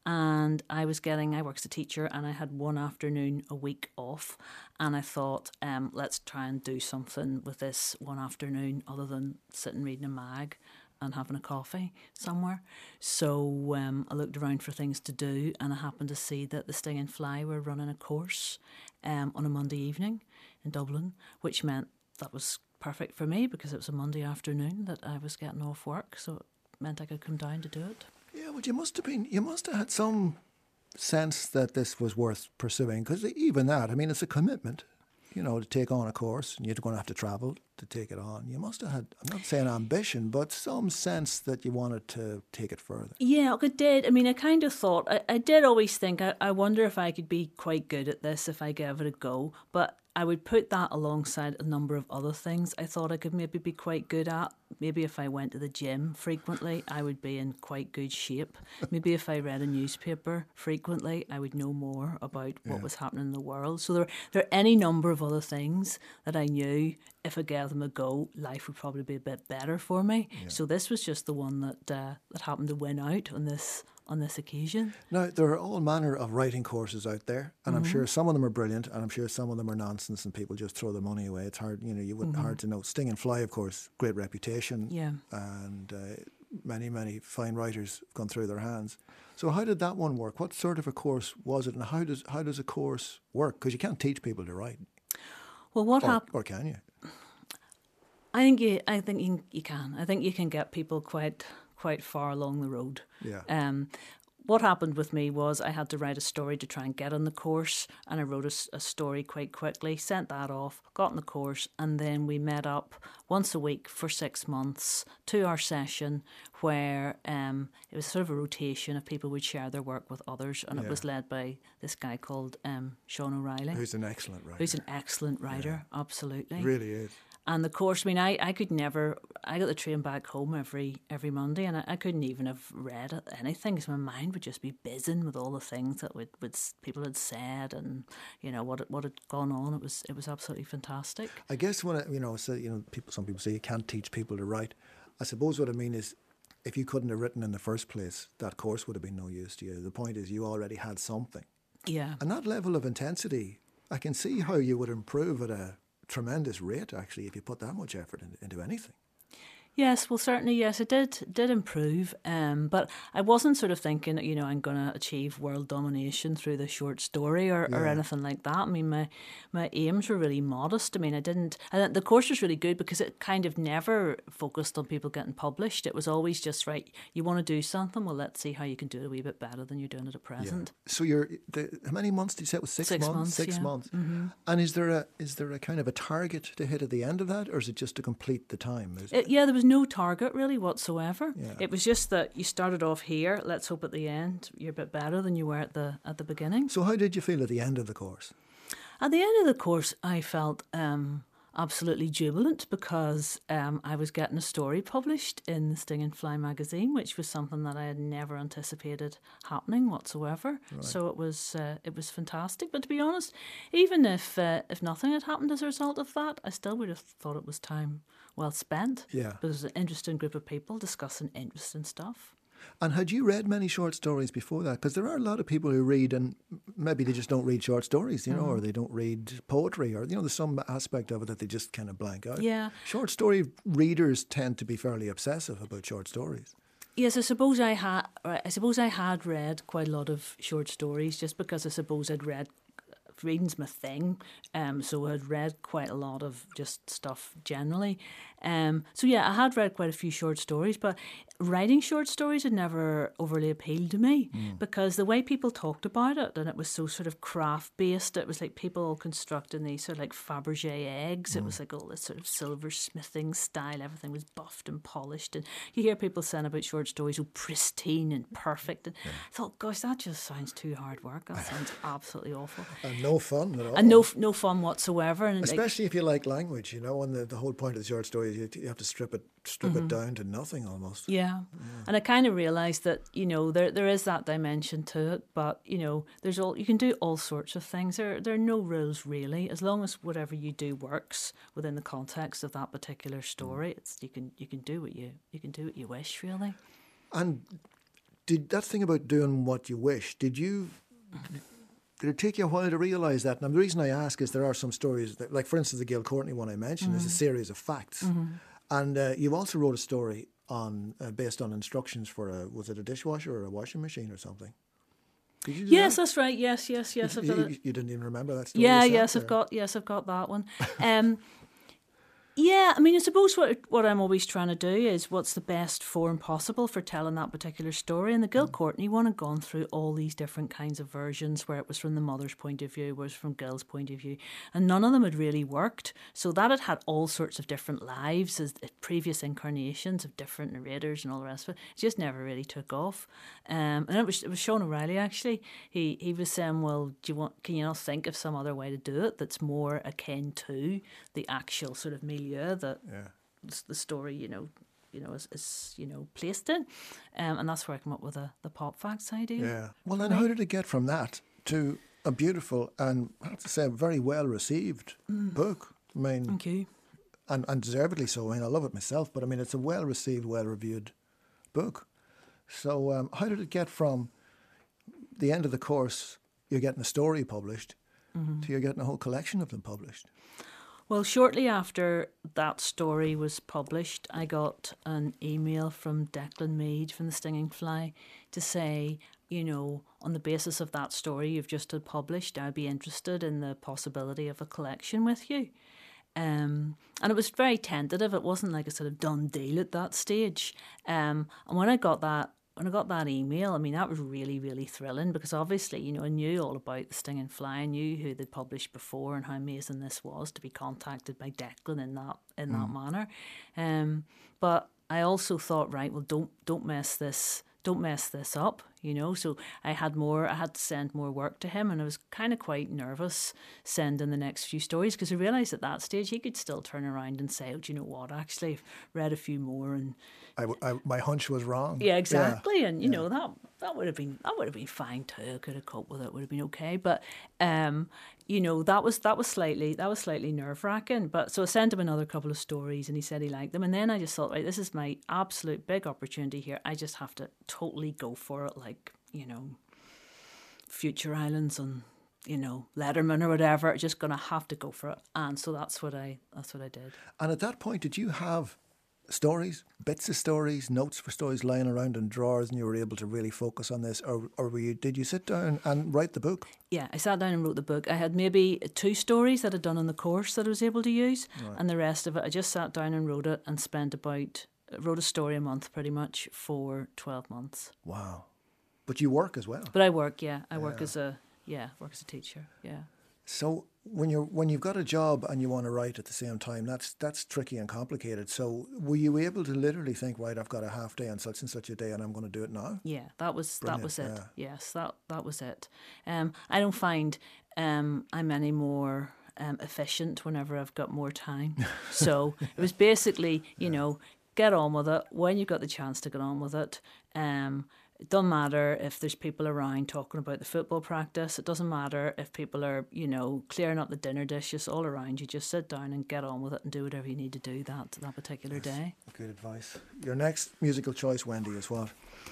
and I was getting, I worked as a teacher, and I had one afternoon a week off, and I thought, um, let's try and do something with this one afternoon other than sitting reading a mag and having a coffee somewhere. So um, I looked around for things to do, and I happened to see that the Sting and Fly were running a course um, on a Monday evening in Dublin, which meant that was perfect for me because it was a Monday afternoon that I was getting off work, so it meant I could come down to do it. Yeah, well, you must have been, you must have had some sense that this was worth pursuing, because even that, I mean, it's a commitment, you know, to take on a course, and you're going to have to travel to take it on. You must have had, I'm not saying ambition, but some sense that you wanted to take it further. Yeah, I did. I mean, I kind of thought, I, I did always think, I, I wonder if I could be quite good at this if I gave it a go, but I would put that alongside a number of other things I thought I could maybe be quite good at. Maybe if I went to the gym frequently, I would be in quite good shape. Maybe if I read a newspaper frequently, I would know more about what Yeah. was happening in the world. So there, there are any number of other things that I knew if I gave them a go, life would probably be a bit better for me. Yeah. So this was just the one that uh, that happened to win out on this on this occasion. Now, there are all manner of writing courses out there, and I'm sure some of them are brilliant, and I'm sure some of them are nonsense, and people just throw their money away. It's hard, you know, you wouldn't hard to know. Sting and Fly, of course, great reputation, Yeah. and uh, many, many fine writers have gone through their hands. So, how did that one work? What sort of a course was it, and how does how does a course work? Because you can't teach people to write, Well, what or, happened? or can you? I think you. I think you, you can. I think you can get people quite quite far along the road. Yeah. Um, what happened with me was I had to write a story to try and get on the course, and I wrote a, s- a story quite quickly, sent that off, got on the course, and then we met up once a week for six months, two-hour session where um, it was sort of a rotation of people would share their work with others, and Yeah. it was led by this guy called um, Sean O'Reilly, Who's an excellent writer. who's an excellent writer, absolutely. Really is. And the course, I mean, I, I could never, I got the train back home every every Monday, and I, I couldn't even have read anything because my mind would just be buzzing with all the things that would, would people had said and, you know, what what had gone on. It was it was absolutely fantastic. I guess when I, you know, so, you know, people. Some people say you can't teach people to write. I suppose what I mean is, if you couldn't have written in the first place, that course would have been no use to you. The point is, you already had something, Yeah. and that level of intensity, I can see how you would improve at a tremendous rate. Actually, if you put that much effort in, into anything. Yes, well, certainly, yes, it did did improve. Um, but I wasn't sort of thinking, you know, I'm going to achieve world domination through the short story or, or Yeah. anything like that. I mean, my my aims were really modest. I mean, I didn't. And the course was really good because it kind of never focused on people getting published. It was always just right. You want to do something? Well, let's see how you can do it a wee bit better than you're doing it at present. So you're the, how many months did you say it was? Six, Six months. months, Six yeah. months. And is there a is there a kind of a target to hit at the end of that, or is it just to complete the time? Is It, yeah, there was no target really whatsoever. Yeah. It was just that you started off here. Let's hope at the end you're a bit better than you were at the at the beginning. So how did you feel at the end of the course? At the end of the course, I felt um, absolutely jubilant because um, I was getting a story published in the Sting and Fly magazine, which was something that I had never anticipated happening whatsoever. So it was uh, it was fantastic. But to be honest, even if uh, if nothing had happened as a result of that, I still would have thought it was time well spent. Yeah. Because it was an interesting group of people discussing interesting stuff. And had you read many short stories before that? Because there are a lot of people who read, and maybe they just don't read short stories, you know, or they don't read poetry, or, you know, there's some aspect of it that they just kind of blank out. Yeah. Short story readers tend to be fairly obsessive about short stories. Yes, I suppose I had. I suppose I had read quite a lot of short stories, just because I suppose I'd read. Reading's my thing, um, so I'd read quite a lot of just stuff generally. Um, so yeah, I had read quite a few short stories, but writing short stories had never overly appealed to me because the way people talked about it, and it was so sort of craft based. It was like people all constructing these sort of like Fabergé eggs. It was like all this sort of silversmithing style. Everything was buffed and polished, and you hear people saying about short stories, oh, pristine and perfect. And I thought, gosh, that just sounds too hard work. That sounds absolutely awful. And no fun at all. And no, no fun whatsoever. And like, Especially if you like language, you know, and the, the whole point of the short story is you, you have to strip it strip it down to nothing almost. yeah. And I kind of realised that, you know, there there is that dimension to it, but, you know, there's all you can do all sorts of things. There there are no rules really, as long as whatever you do works within the context of that particular story. It's you can you can do what you you can do what you wish really. And did that thing about doing what you wish, did you, did it take you a while to realise that? And the reason I ask is there are some stories, that, like for instance the Gil Courtney one I mentioned, mm-hmm. is a series of facts. Mm-hmm. And uh, you also wrote a story on uh, based on instructions for a, was it a dishwasher or a washing machine or something? Did you do yes, that? that's right. Yes, yes, yes. You, I've done you, it. you didn't even remember that story? Yeah, yourself, yes, or? I've got yes, I've got that one. Um, yeah, I mean, I suppose what what I'm always trying to do is what's the best form possible for telling that particular story. And the Gil Courtney one had gone through all these different kinds of versions, where it was from the mother's point of view, where it was from Gil's point of view, and none of them had really worked. So that had had all sorts of different lives as previous incarnations of different narrators and all the rest of it. It just never really took off. Um, and it was it was Sean O'Reilly actually. He he was saying, well, do you want? Can you not think of some other way to do it that's more akin to the actual sort of milieu that yeah. the story, you know, you know, is, is you know placed in, um, and that's where I come up with the the pop facts idea. Yeah. Well, then how did it get from that to a beautiful and I have to say a very well received mm. book? I mean, thank you, and and deservedly so. I mean, I love it myself, but I mean, it's a well received, well reviewed book. So, um, how did it get from the end of the course, you're getting a story published, mm-hmm. to you're getting a whole collection of them published? Well, shortly after that story was published, I got an email from Declan Mead from The Stinging Fly to say, you know, on the basis of that story you've just had published, I'd be interested in the possibility of a collection with you. Um, and it was very tentative. It wasn't like a sort of done deal at that stage. Um, and when I got that, when I got that email, I mean, that was really, really thrilling because obviously, you know, I knew all about The Stinging Fly. I knew who they'd published before and how amazing this was to be contacted by Declan in that in mm. that manner. Um, but I also thought, right, well, don't don't mess this don't mess this up, you know. So I had more, I had to send more work to him, and I was kind of quite nervous sending the next few stories because I realised at that stage he could still turn around and say, oh, do you know what, actually I've read a few more and I, I, my hunch was wrong. Yeah, exactly. Yeah. And, you yeah. know, that that would have been that would have been fine too. I could have coped with it, would have been okay. But um, you know, that was that was slightly that was slightly nerve wracking. But so I sent him another couple of stories and he said he liked them. And then I just thought, right, this is my absolute big opportunity here. I just have to totally go for it, like, you know, Future Islands and, you know, Letterman or whatever. Just gonna have to go for it. And so that's what I that's what I did. And at that point, did you have stories, bits of stories, notes for stories lying around in drawers, and you were able to really focus on this, or or were you? Did you sit down and write the book? Yeah, I sat down and wrote the book. I had maybe two stories that I'd done in the course that I was able to use, right. and the rest of it I just sat down and wrote it and spent about wrote a story a month pretty much for twelve months. Wow! But you work as well. But I work, yeah. I yeah. work as a yeah, work as a teacher, yeah. So when you're when you've got a job and you want to write at the same time, that's that's tricky and complicated. So were you able to literally think, right, I've got a half day on such and such a day, and I'm going to do it now? Yeah, that was Brilliant, that was it. Yeah. Yes, that that was it. Um, I don't find um, I'm any more um, efficient whenever I've got more time. So it was basically, you yeah. know, get on with it when you've got the chance to get on with it. Um, It doesn't matter if there's people around talking about the football practice. It doesn't matter if people are, you know, clearing up the dinner dishes all around you. Just sit down and get on with it and do whatever you need to do that that particular That's day. Good advice. Your next musical choice, Wendy, is what?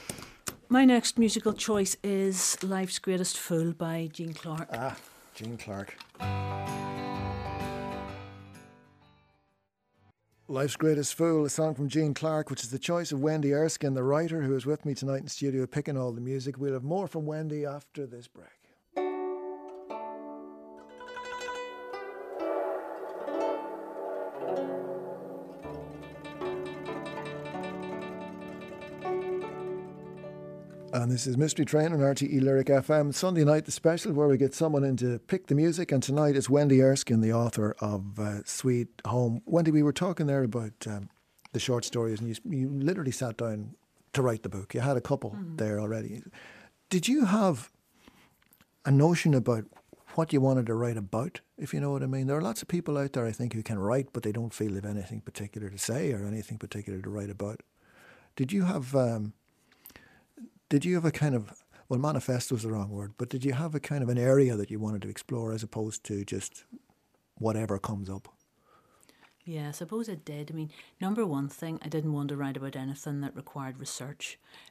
My next musical choice is Life's Greatest Fool by Gene Clark. Ah, Gene Clark. Life's Greatest Fool, a song from Gene Clark, which is the choice of Wendy Erskine, the writer who is with me tonight in studio picking all the music. We'll have more from Wendy after this break. And this is Mystery Train on R T E Lyric F M. Sunday night, the special where we get someone in to pick the music. And tonight it's Wendy Erskine, the author of uh, Sweet Home. Wendy, we were talking there about um, the short stories, and you, you literally sat down to write the book. You had a couple mm. there already. Did you have a notion about what you wanted to write about, if you know what I mean? There are lots of people out there, I think, who can write, but they don't feel they have anything particular to say or anything particular to write about. Did you have... Um, Did you have a kind of, well, manifesto is the wrong word, but did you have a kind of an area that you wanted to explore as opposed to just whatever comes up? Yeah, I suppose I did. I mean, number one thing, I didn't want to write about anything that required research.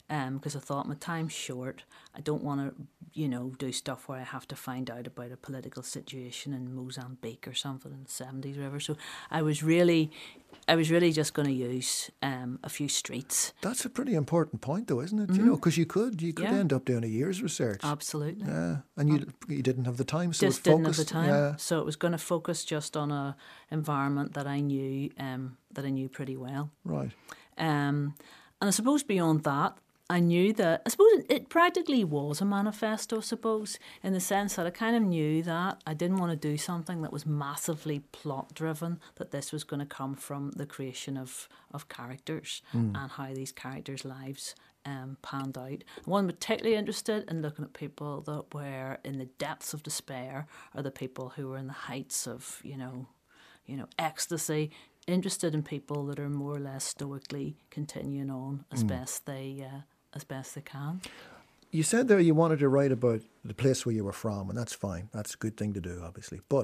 because I thought my time's short. I don't want to, you know, do stuff where I have to find out about a political situation in Mozambique or something in the seventies or whatever. So I was really, I was really just going to use um, a few streets. That's a pretty important point, though, isn't it? Mm-hmm. You know, because you could, you could Yeah. end up doing a year's research. Absolutely. Yeah, and you you didn't have the time, so Just it didn't focused. have the time. Yeah. So it was going to focus just on a environment that I knew, um, that I knew pretty well. Right. Um, and I suppose beyond that, I knew that, I suppose it practically was a manifesto, I suppose, in the sense that I kind of knew that I didn't want to do something that was massively plot driven, that this was going to come from the creation of, of characters mm. and how these characters' lives um, panned out. I wasn't particularly interested in looking at people that were in the depths of despair or the people who were in the heights of, you know, you know, ecstasy. Interested in people that are more or less stoically continuing on as mm. best they uh, as best they can. You said there you wanted to write about the place where you were from, and that's fine. That's a good thing to do, obviously. But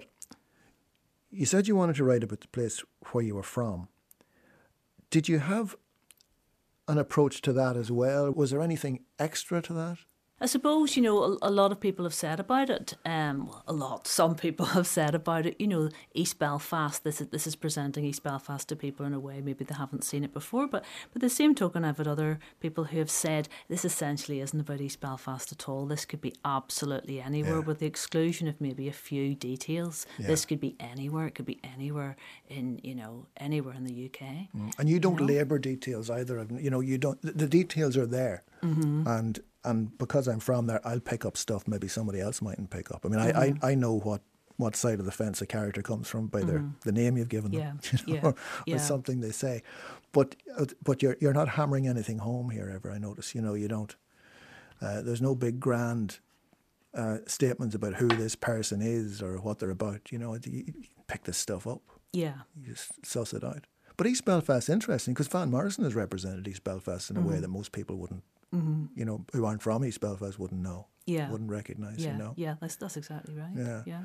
you said you wanted to write about the place where you were from. Did you have an approach to that as well? Was there anything extra to that? I suppose, you know, a, a lot of people have said about it, um, a lot, some people have said about it, you know, East Belfast, this is, this is presenting East Belfast to people in a way maybe they haven't seen it before, but but the same token I've had other people who have said this essentially isn't about East Belfast at all, this could be absolutely anywhere yeah. with the exclusion of maybe a few details. Yeah. This could be anywhere, it could be anywhere in, you know, anywhere in the U K. Mm. And you don't you know? labour details either, you know, you don't, the details are there mm-hmm. and And because I'm from there, I'll pick up stuff maybe somebody else mightn't pick up. I mean, mm-hmm. I, I, I know what, what side of the fence a character comes from by their mm-hmm. the name you've given them, yeah. you know, yeah. or, yeah. or something they say. But but you're you're not hammering anything home here ever. I notice. You know, you don't. Uh, there's no big grand uh, statements about who this person is or what they're about. You know, you, you pick this stuff up. Yeah. You just suss it out. But East Belfast's interesting because Van Morrison has represented East Belfast in a mm-hmm. way that most people wouldn't. Mm-hmm. You know, who aren't from East Belfast wouldn't know, yeah. wouldn't recognise, yeah. you know. Yeah, that's that's exactly right. Yeah. yeah.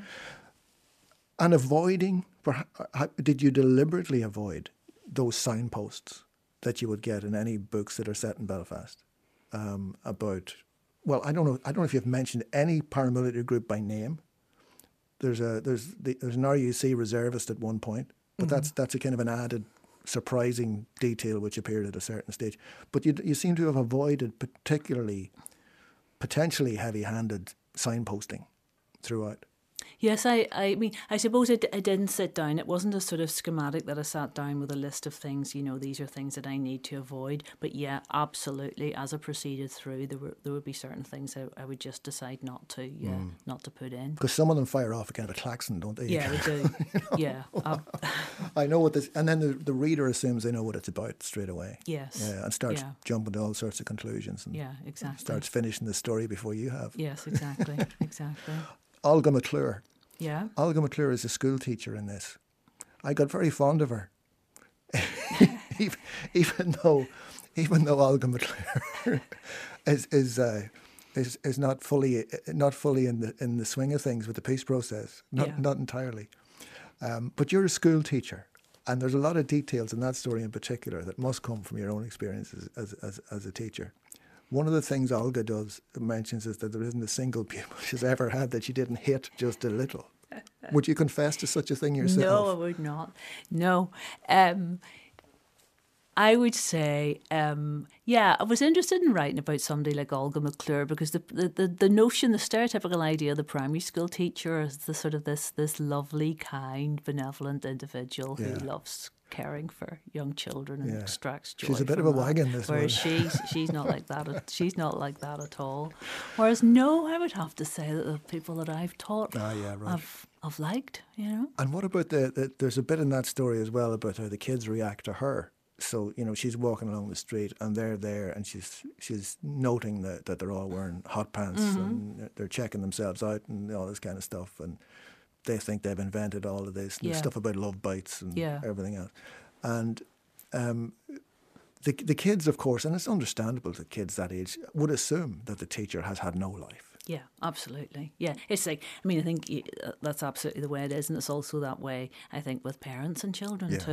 And avoiding, did you deliberately avoid those signposts that you would get in any books that are set in Belfast um, about, well, I don't know, I don't know if you've mentioned any paramilitary group by name. There's a there's the, there's an R U C reservist at one point, but mm-hmm. that's that's a kind of an added surprising detail which appeared at a certain stage. But you you seem to have avoided particularly, potentially heavy-handed signposting throughout. Yes, I, I mean, I suppose I, d- I didn't sit down. It wasn't a sort of schematic that I sat down with a list of things, you know, these are things that I need to avoid. But yeah, absolutely, as I proceeded through, there were there would be certain things I, I would just decide not to yeah, mm. not to put in. Because some of them fire off a kind of a klaxon, don't they? Yeah, they do. you know? Yeah. Um, I know what this, and then the, the reader assumes they know what it's about straight away. Yes. Yeah, and starts yeah. jumping to all sorts of conclusions. And yeah, exactly. Starts finishing the story before you have. Yes, exactly, exactly. Olga McClure. Yeah. Olga McClure is a school teacher in this. I got very fond of her, even, even though, even though Olga McClure is is uh, is is not fully not fully in the in the swing of things with the peace process, not yeah. not entirely. Um, but you're a school teacher, and there's a lot of details in that story in particular that must come from your own experiences as as as a teacher. One of the things Olga does mentions is that there isn't a single pupil she's ever had that she didn't hit just a little. Would you confess to such a thing yourself? No, I would not. No. Um, I would say, um, yeah, I was interested in writing about somebody like Olga McClure because the, the, the, the notion, the stereotypical idea of the primary school teacher is the sort of this this lovely, kind, benevolent individual yeah. who loves caring for young children and yeah. extracts joy. She's a bit of a that. wagon, this Whereas she's she's not like that. She's not like that at all. Whereas no, I would have to say that the people that I've taught, ah, yeah, right. I've I've liked, you know. And what about the, the? There's a bit in that story as well about how the kids react to her. So, you know, she's walking along the street and they're there and she's she's noting that, that they're all wearing hot pants mm-hmm. and they're checking themselves out and all this kind of stuff. And they think they've invented all of this and yeah. stuff about love bites and yeah. everything else. And um, the the kids, of course, and it's understandable that kids that age would assume that the teacher has had no life. Yeah, absolutely. Yeah, it's like, I mean, I think that's absolutely the way it is. And it's also that way, I think, with parents and children yeah. too.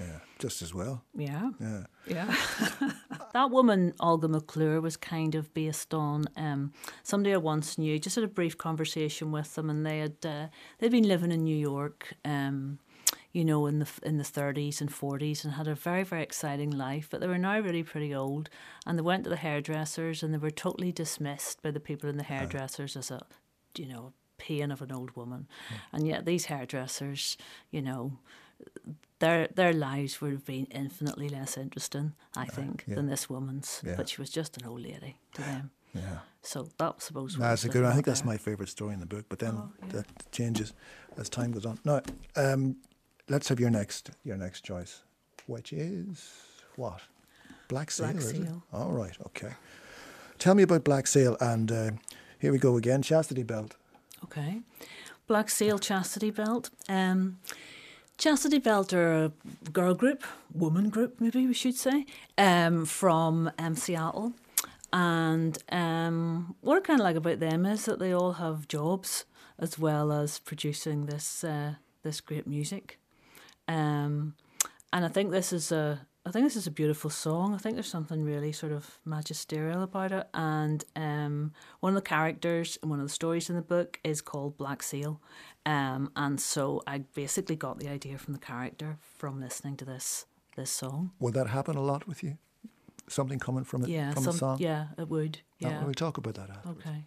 Yeah, just as well. Yeah. Yeah. Yeah. That woman, Olga McClure, was kind of based on um, somebody I once knew. Just had a brief conversation with them, and they had uh, they'd been living in New York, um, you know, in the in the thirties and forties, and had a very very exciting life. But they were now really pretty old, and they went to the hairdressers, and they were totally dismissed by the people in the hairdressers as a, you know, pain of an old woman, mm. and yet these hairdressers, you know. Their their lives would have been infinitely less interesting, I think, yeah. than this woman's. Yeah. But she was just an old lady to them. Yeah. So that, I suppose, no, that's a good. I think there. That's my favourite story in the book. But then oh, yeah. that changes as time goes on. Now, um, let's have your next your next choice, which is what? Black Sail. Black Sail. Is it? All right. Okay. Tell me about Black Sail, and uh, here we go again. Chastity Belt. Okay. Black Sail, Chastity Belt. Um, Chastity Belt are a girl group, woman group maybe we should say, um, from um, Seattle. And um, what I kind of like about them is that they all have jobs as well as producing this uh, this great music. Um, and I think this is a I think this is a beautiful song. I think there's something really sort of magisterial about it. And um, one of the characters and one of the stories in the book is called Black Sail. Um, and so I basically got the idea from the character from listening to this this song. Would that happen a lot with you? Something coming from it, yeah, from some, the song? Yeah, it would. Yeah. Oh, we'll talk about that afterwards. Okay.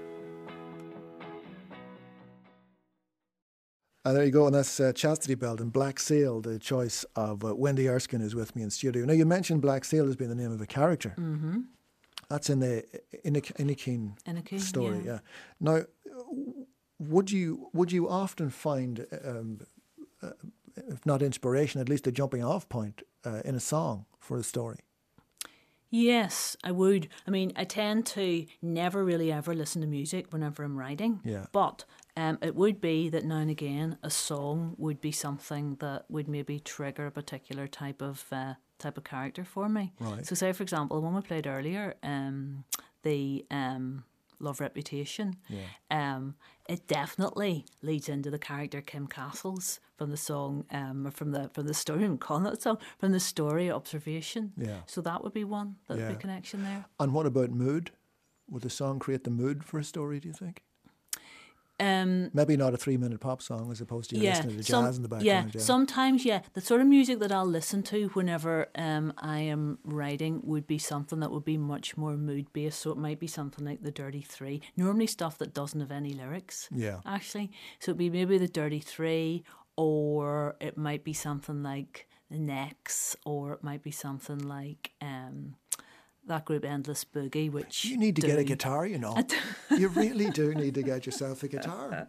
And there you go, and that's uh, Chastity Belt and Black Sail, the choice of uh, Wendy Erskine, who's with me in studio. Now, you mentioned Black Sail as being the name of a character. Mm-hmm. That's in the Inniskeen story, yeah. yeah. Now, would you would you often find, um, uh, if not inspiration, at least a jumping off point uh, in a song for a story? Yes, I would. I mean, I tend to never really ever listen to music whenever I'm writing. Yeah. But um, it would be that now and again a song would be something that would maybe trigger a particular type of uh, type of character for me. Right. So, say for example, the one we played earlier, um, the um, Love Reputation. Yeah. Um, it definitely leads into the character Kim Castles from the song, um, or from the from the story. I'm calling that song from the story Observation. Yeah. So that would be one. That would yeah. be a connection there. And what about mood? Would the song create the mood for a story, do you think? Um, Maybe not a three-minute pop song as opposed to you yeah, listening to some, jazz in the background. Yeah, yeah, sometimes, yeah. The sort of music that I'll listen to whenever um, I am writing would be something that would be much more mood-based. So it might be something like the Dirty Three. Normally stuff that doesn't have any lyrics, yeah. actually. So it'd be maybe the Dirty Three, or it might be something like the Necks, or it might be something like... Um, that group Endless Boogie, which you need to do. get a guitar, you know. You really do need to get yourself a guitar.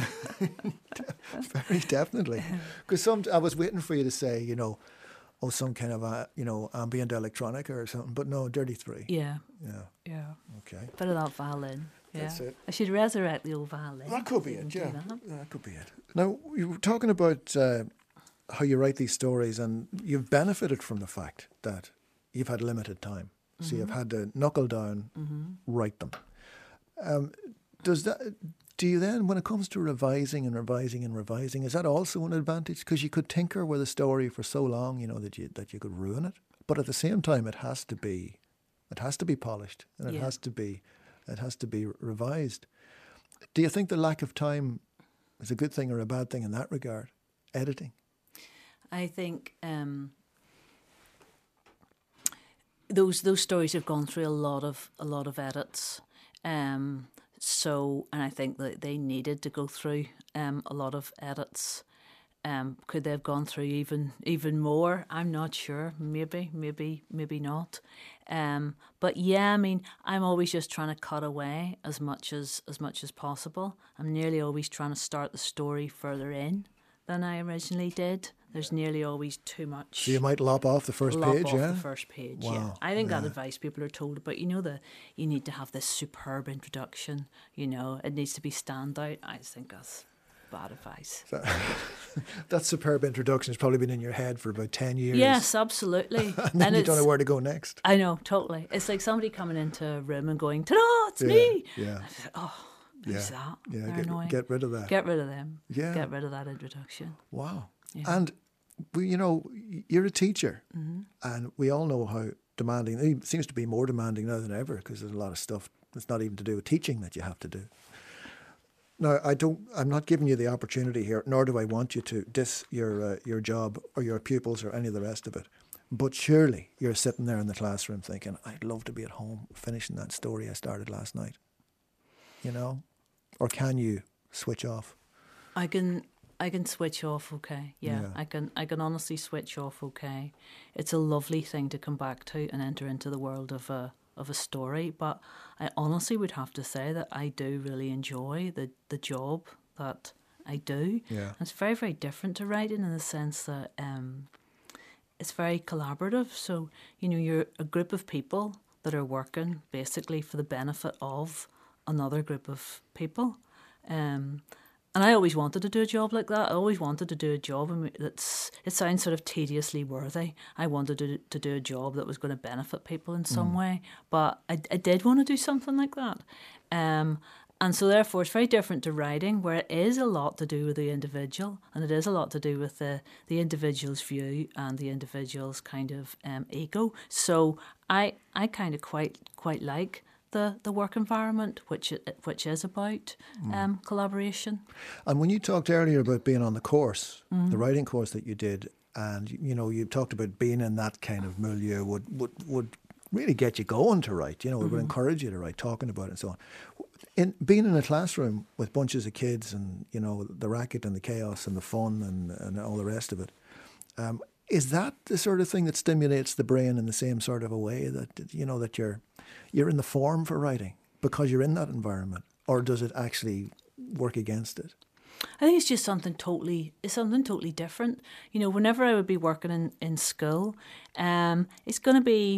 Very definitely. Because some, I was waiting for you to say, you know, oh, some kind of a, you know, ambient electronica or something. But no, Dirty Three. Yeah. Yeah. Yeah. Okay. Bit of that violin. Yeah. That's it. I should resurrect the old violin. That could be it. Yeah. That. that could be it. Now, you were talking about uh, how you write these stories, and you've benefited from the fact that you've had limited time. So mm-hmm. you've had to knuckle down, mm-hmm. write them. Um, does that? Do you then, when it comes to revising and revising and revising, is that also an advantage? Because you could tinker with a story for so long, you know, that you that you could ruin it. But at the same time, it has to be, it has to be polished, and it yeah. has to be, it has to be revised. Do you think the lack of time is a good thing or a bad thing in that regard? Editing. I think. Um Those those stories have gone through a lot of a lot of edits, um, so and I think that they needed to go through um, a lot of edits. Um, could they have gone through even even more? I'm not sure. Maybe, maybe, maybe not. Um, but yeah, I mean, I'm always just trying to cut away as much as as much as possible. I'm nearly always trying to start the story further in than I originally did. There's nearly always too much. So you might lop off the first lop page, off yeah? the first page, wow. yeah. I think yeah. that advice people are told about, you know, the you need to have this superb introduction, you know, it needs to be standout. I just think that's bad advice. So, that superb introduction has probably been in your head for about ten years. Yes, absolutely. and then and you don't know where to go next. I know, totally. It's like somebody coming into a room and going, ta-da, it's yeah, me. Yeah. Like, oh, who's yeah. that? Yeah, They're get, annoying. get rid of that. Get rid of them. Yeah. Get rid of that introduction. Wow. Yeah. And we, you know, you're a teacher, mm-hmm. and we all know how demanding. It seems to be more demanding now than ever because there's a lot of stuff that's not even to do with teaching that you have to do. Now, I don't. I'm not giving you the opportunity here, nor do I want you to diss your uh, your job or your pupils or any of the rest of it. But surely you're sitting there in the classroom thinking, "I'd love to be at home finishing that story I started last night." You know, or can you switch off? I can. I can switch off. Okay, yeah, Yeah. I can. I can honestly switch off. Okay, it's a lovely thing to come back to and enter into the world of a. of a story, but I honestly would have to say that I do really enjoy the, the job that I do. Yeah. It's very, very different to writing in the sense that um, it's very collaborative. So, you know, you're a group of people that are working basically for the benefit of another group of people. Um, And I always wanted to do a job like that. I always wanted to do a job that's, it sounds sort of tediously worthy. I wanted to, to do a job that was going to benefit people in some mm. way. But I, I did want to do something like that. Um, and so therefore it's very different to writing, where it is a lot to do with the individual, and it is a lot to do with the, the individual's view and the individual's kind of um, ego. So I I kind of quite quite like the, the work environment, which which is about um, mm. collaboration. And when you talked earlier about being on the course, mm. the writing course that you did, and you know you talked about being in that kind of milieu would would, would really get you going to write. You know, it mm-hmm. would encourage you to write, talking about it and so on. In being in a classroom with bunches of kids, and you know the racket and the chaos and the fun and and all the rest of it. Um, Is that the sort of thing that stimulates the brain in the same sort of a way that, you know, that you're you're in the form for writing because you're in that environment, or does it actually work against it? I think it's just something totally, it's something totally different. You know, whenever I would be working in, in school, um, it's going to be,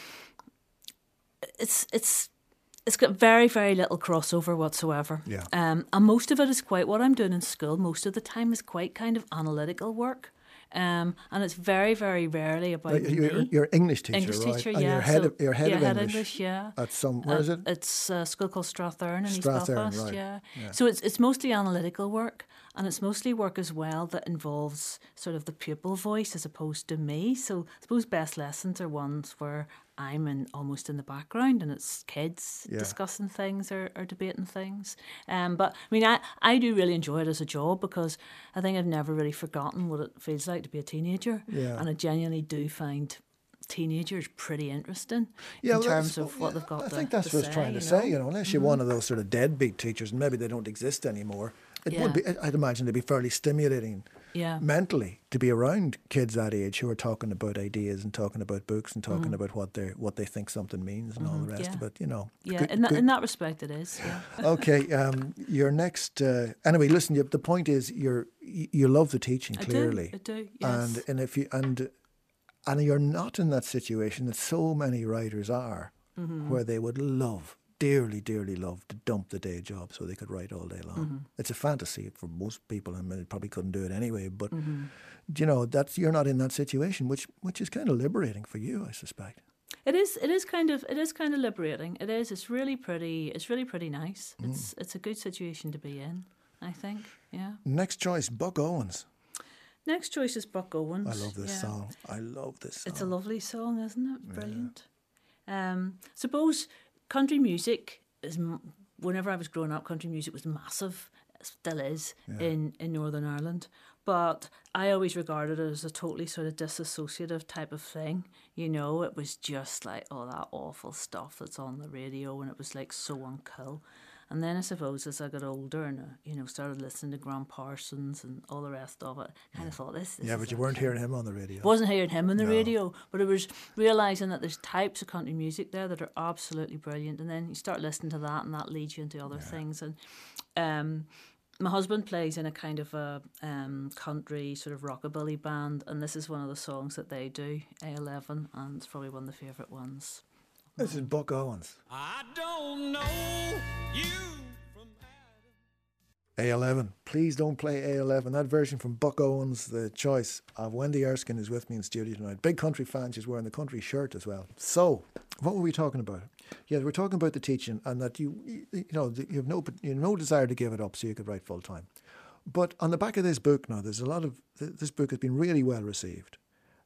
it's, it's, it's got very, very little crossover whatsoever. Yeah. Um, and most of it is quite, what I'm doing in school most of the time is quite kind of analytical work. Um, and it's very, very rarely about you're, me. You're English teacher, English right? teacher, and yeah. You're head, so, of, you're head yeah, of head English. English, yeah. At some, where uh, is it? It's a school called Strathern in East Strathern, Belfast, right. yeah. yeah. So it's it's mostly analytical work, and it's mostly work as well that involves sort of the pupil voice as opposed to me. So I suppose best lessons are ones where I'm in almost in the background, and it's kids yeah. discussing things or, or debating things. Um, but I mean, I, I do really enjoy it as a job because I think I've never really forgotten what it feels like to be a teenager. Yeah. And I genuinely do find teenagers pretty interesting yeah, in well, terms of what yeah, they've got I to, think that's to what I was say, trying to you say, know? you know, unless you're mm-hmm. one of those sort of deadbeat teachers, and maybe they don't exist anymore. It yeah. would be, I'd imagine it'd be fairly stimulating yeah. mentally to be around kids that age who are talking about ideas and talking about books and talking mm-hmm. about what they what they think something means and mm-hmm. all the rest yeah. of it, you know. Yeah, good, in, that, good. in that respect it is, yeah. Okay, um, your next, uh, anyway, listen, you, the point is you're, you love the teaching, clearly. I do, I do, yes. And, and, if you, and, and you're not in that situation that so many writers are, mm-hmm. where they would love dearly, dearly love to dump the day job so they could write all day long. Mm-hmm. It's a fantasy for most people, and they probably couldn't do it anyway. But mm-hmm. you know, that's you're not in that situation, which which is kind of liberating for you, I suspect. It is. It is kind of. It is kind of liberating. It is. It's really pretty. It's really pretty nice. Mm. It's it's a good situation to be in, I think. Yeah. Next choice, Buck Owens. Next choice is Buck Owens. I love this yeah. song. I love this song. It's a lovely song, isn't it? Brilliant. Yeah. Um, suppose. Country music is, whenever I was growing up, country music was massive, it still is, yeah. in, in Northern Ireland. But I always regarded it as a totally sort of disassociative type of thing. You know, it was just like all that awful stuff that's on the radio, and it was like so uncool. And then I suppose as I got older and, uh, you know, started listening to Graham Parsons and all the rest of it, kind of thought this, this Yeah, but you weren't hearing him on the radio. Wasn't hearing him on the no. radio, but I was realising that there's types of country music there that are absolutely brilliant. And then you start listening to that, and that leads you into other yeah. things. And um, my husband plays in a kind of a um, country sort of rockabilly band, and this is one of the songs that they do, A eleven, and it's probably one of the favourite ones. This is Buck Owens. I don't know you from Adam. A eleven. Please don't play A eleven. That version from Buck Owens, the choice of Wendy Erskine, is with me in studio tonight. Big country fan. She's wearing the country shirt as well. So, what were we talking about? Yeah, we're talking about the teaching, and that you, you know, you have no, you have no desire to give it up so you could write full time. But on the back of this book now, there's a lot of, th- this book has been really well received.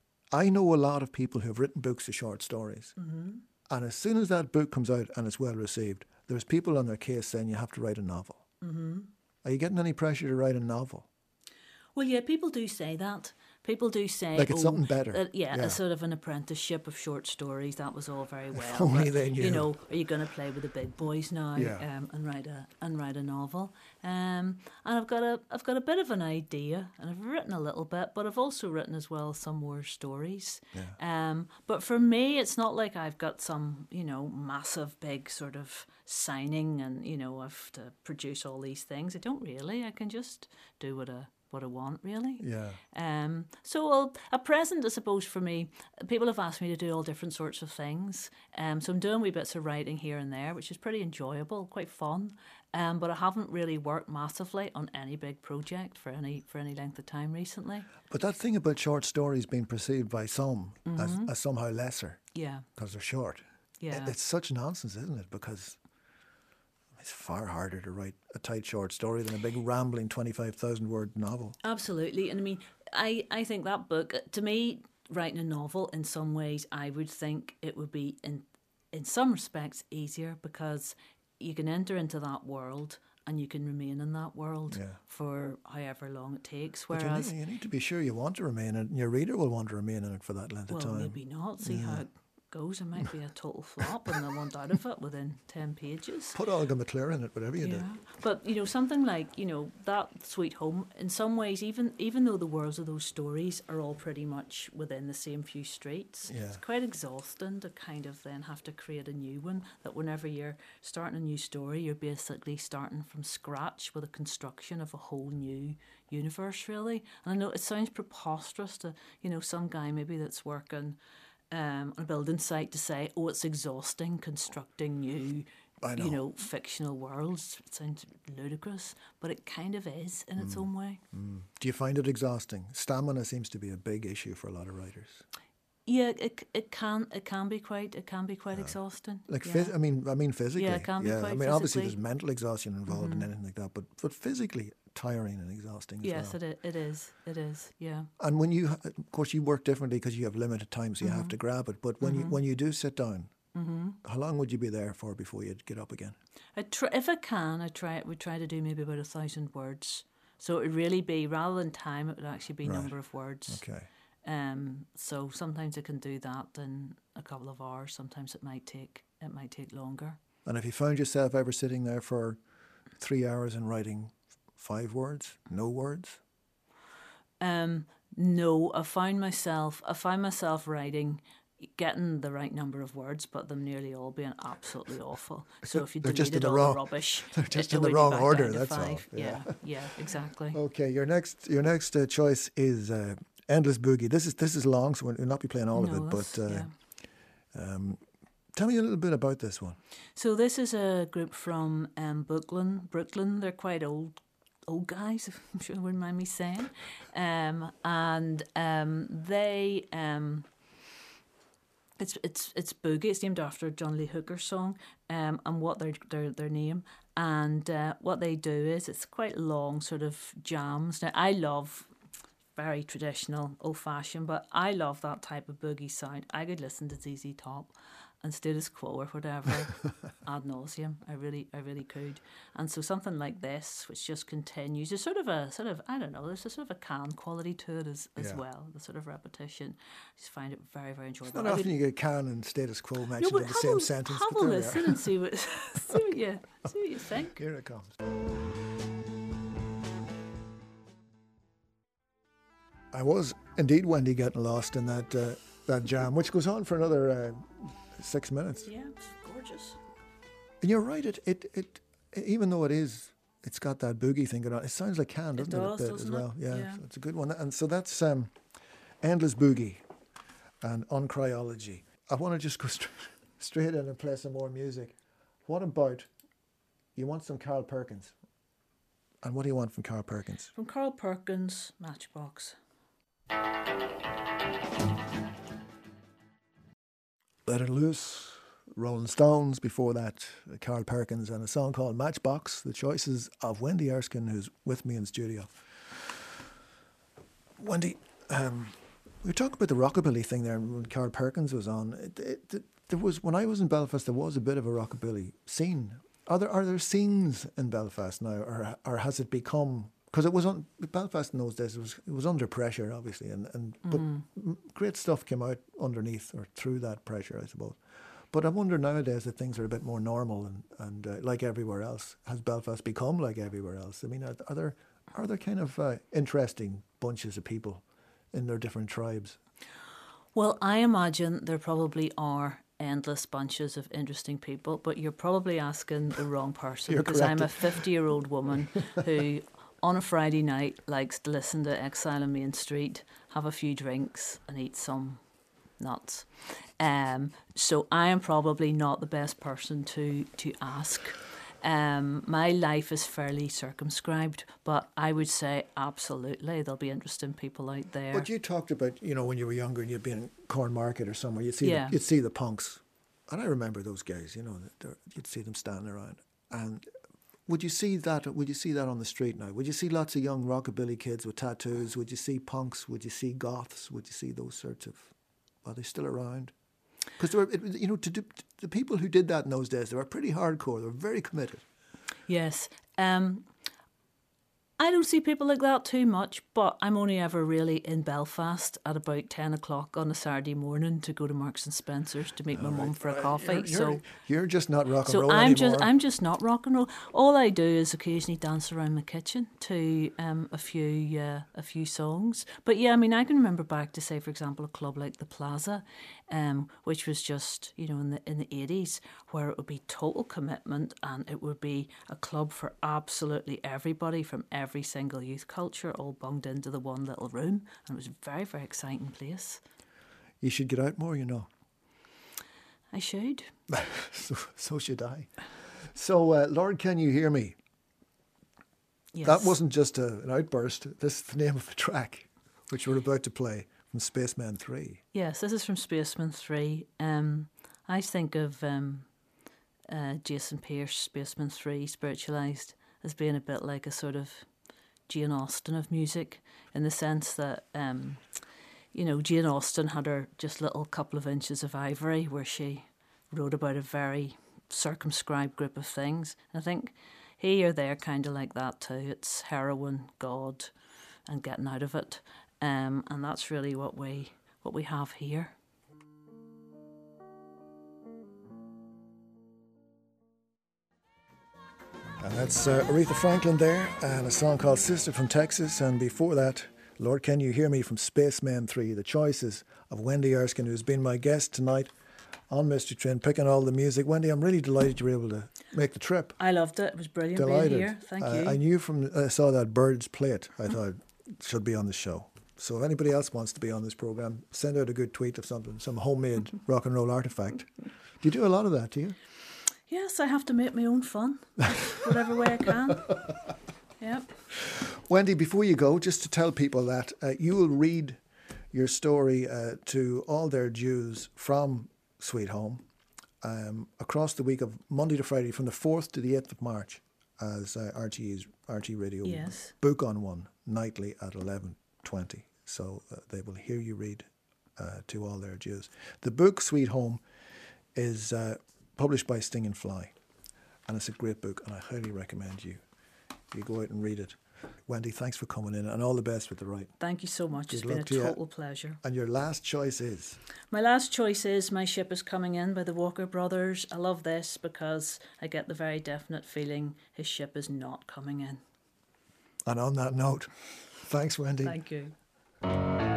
I know a lot of people who have written books of short stories. Mm-hmm. And as soon as that book comes out and it's well received, there's people on their case saying you have to write a novel. Mm-hmm. Are you getting any pressure to write a novel? Well, yeah, people do say that. People do say, Like it's oh, something better. Uh, yeah, Yeah. a sort of an apprenticeship of short stories. That was all very well. If only but, they knew. You know, are you going to play with the big boys now Yeah. um, and write a and write a novel? Um, and I've got a I've got a bit of an idea, and I've written a little bit, but I've also written as well some more stories. Yeah. Um, but for me, it's not like I've got some you know massive big sort of signing, and you know I've to produce all these things. I don't really. I can just do what I what I want, really. Yeah. Um, so well, at present, I suppose for me, people have asked me to do all different sorts of things. Um, so I'm doing wee bits of writing here and there, which is pretty enjoyable, quite fun. Um, but I haven't really worked massively on any big project for any for any length of time recently. But that thing about short stories being perceived by some Mm-hmm. as, as somehow lesser Yeah, because they're short. yeah. It's such nonsense, isn't it? Because it's far harder to write a tight short story than a big rambling twenty-five thousand word novel. Absolutely. And I mean, I, I think that book, to me, writing a novel, in some ways, I would think it would be, in in some respects, easier because you can enter into that world and you can remain in that world Yeah. for however long it takes. But you Whereas, need, you need to be sure you want to remain in it, and your reader will want to remain in it for that length well, of time. maybe not. See how it goes. It might be a total flop and they want out of it within ten pages. Put Olga McClure in it, whatever you do. Yeah, but you know something like you know that Sweet Home. In some ways, even even though the worlds of those stories are all pretty much within the same few streets, Yeah. it's quite exhausting to kind of then have to create a new one. That whenever you're starting a new story, you're basically starting from scratch with a construction of a whole new universe, really. And I know it sounds preposterous to you know some guy maybe that's working um, on a building site to say, "Oh, it's exhausting constructing new." I know. You know, fictional worlds. It sounds ludicrous, but it kind of is in its own way. Do you find it exhausting? Stamina seems to be a big issue for a lot of writers. Yeah, it it can it can be quite it can be quite exhausting. Like, yeah. phys- I mean, I mean physically. Yeah, it can be I quite mean, obviously physically. there's mental exhaustion involved in anything like that, but but physically tiring and exhausting as Yes, well. it is. It is. It is. Yeah. And when you, ha- of course, you work differently because you have limited time, so you Mm-hmm. have to grab it. But when you when you do sit down, how long would you be there for before you'd get up again? I try, if I can, I try. We try to do maybe about a thousand words. So it would really be rather than time, it would actually be Right. number of words. Okay. Um. So sometimes I can do that in a couple of hours. Sometimes it might take it might take longer. And have you found yourself ever sitting there for three hours and writing five words, no words? Um, no, I found myself I find myself writing, getting the right number of words, but them nearly all being absolutely awful. So if you They're just in deleted the all wrong- the rubbish, they're just it, in it the would be wrong back order, down to that's all, five. yeah. Yeah, yeah, exactly. Okay, your next your next uh, choice is uh, Endless Boogie. This is this is long, so we'll not be playing all No, of it. that's- But uh, yeah. um, tell me a little bit about this one. So this is a group from um, Brooklyn. Brooklyn, they're quite old, old guys. I'm sure you wouldn't mind me saying. Um, and um, they, um, it's it's it's boogie. It's named after a John Lee Hooker song. Um, and what their their their name. And uh, what they do is it's quite long sort of jams. Now I love. Very traditional, old-fashioned, but I love that type of boogie sound. I could listen to Z Z Top and Status Quo or whatever ad nauseum. I really, I really could. And so something like this, which just continues, there's sort of a sort of I don't know, there's a sort of a can quality to it as as Yeah. well. The sort of repetition. I just find it very, very enjoyable. Not I often could- you get Can and Status Quo no, mentioned but in the have same a, sentence. have but a there we listen are. and see what see what you see what you think. Here it comes. I was indeed, Wendy, getting lost in that uh, that jam, which goes on for another uh, six minutes. Yeah, it's gorgeous. And you're right. It, it it even though it is, it's got that boogie thing going on. It sounds like Can, doesn't it? does, a bit doesn't as it? well. Yeah, Yeah. so it's a good one. And so that's um, Endless Boogie and Uncryology. I want to just go straight, straight in and play some more music. What about you want some Carl Perkins? And what do you want from Carl Perkins? From Carl Perkins, Matchbox. Let It Loose, Rolling Stones. Before that, uh, Carl Perkins and a song called Matchbox. The choices of Wendy Erskine, who's with me in studio. Wendy, um, we were talking about the rockabilly thing there when Carl Perkins was on. It, it, it, there was when I was in Belfast, there was a bit of a rockabilly scene. Are there are there scenes in Belfast now, or or has it become? Because it was on Belfast in those days. It was it was under pressure, obviously, and and mm. but m- great stuff came out underneath or through that pressure, I suppose. But I wonder nowadays that things are a bit more normal and and uh, like everywhere else. Has Belfast become like everywhere else? I mean, are, are there are there kind of uh, interesting bunches of people in their different tribes? Well, I imagine there probably are endless bunches of interesting people, but you're probably asking the wrong person You're because I'm corrected. a fifty-year-old woman who, on a Friday night, likes to listen to Exile on Main Street, have a few drinks, and eat some nuts. Um, so I am probably not the best person to to ask. Um, my life is fairly circumscribed, but I would say absolutely there'll be interesting people out there. But you talked about, you know, when you were younger and you'd be in Cornmarket or somewhere, you'd see Yeah. the, you'd see the punks, and I remember those guys. You know, they're- you'd see them standing around. And would you see that? Would you see that on the street now? Would you see lots of young rockabilly kids with tattoos? Would you see punks? Would you see goths? Would you see those sorts of? Are they still around? Because they were, it, you know, to do, the people who did that in those days, they were pretty hardcore. They were very committed. Yes. Um, I don't see people like that too much, but I'm only ever really in Belfast at about ten o'clock on a Saturday morning to go to Marks and Spencer's to meet my mum for a coffee. You're, you're, so you're just not rock and so roll I'm anymore. just I'm just not rock and roll. All I do is occasionally dance around my kitchen to um, a few uh, a few songs. But yeah, I mean, I can remember back to, say, for example, a club like the Plaza, um, which was just, you know, in the in the eighties, where it would be total commitment and it would be a club for absolutely everybody from every single youth culture, all bunged into the one little room, and it was a very very exciting place. You should get out more, you know. I should. so, so should I. So, uh, Lord, can you hear me? Yes. That wasn't just a, an outburst. This is the name of the track, which we're about to play from Spaceman three. Yes, this is from Spaceman three. Um, I think of um, uh, Jason Pierce, Spaceman three, spiritualised as being a bit like a sort of Jane Austen of music, in the sense that, um, you know, Jane Austen had her just little couple of inches of ivory where she wrote about a very circumscribed group of things. I think here, they're kind of like that too. It's heroin, God, and getting out of it. Um, and that's really what we what we have here. And that's uh, Aretha Franklin there, and a song called Sister from Texas. And before that, Lord, Can You Hear Me from Spaceman three. The choices of Wendy Erskine, who's been my guest tonight on Mystery Train, picking all the music. Wendy, I'm really delighted you were able to make the trip. I loved it. It was brilliant Delighted. being here. Thank uh, you. I knew from I saw that Birds plate, I thought it should be on the show. So if anybody else wants to be on this program, send out a good tweet of something, some homemade rock and roll artifact. Do you do a lot of that, do you? Yes, I have to make my own fun, whatever way I can. Yep. Wendy, before you go, just to tell people that uh, you will read your story uh, to all their Jews from Sweet Home um, across the week of Monday to Friday from the fourth to the eighth of March as uh, R T E's R T Radio Yes. Book on One nightly at eleven twenty. So uh, they will hear you read uh, to all their Jews. The book Sweet Home is uh, published by Sting and Fly, and it's a great book, and I highly recommend you you go out and read it. Wendy, thanks for coming in, and all the best with the writing. Thank you so much. Good It's been a luck to you. total pleasure. And your last choice is? My last choice is My Ship Is Coming In by the Walker Brothers. I love this because I get the very definite feeling his ship is not coming in. And on that note, thanks, Wendy. Thank you.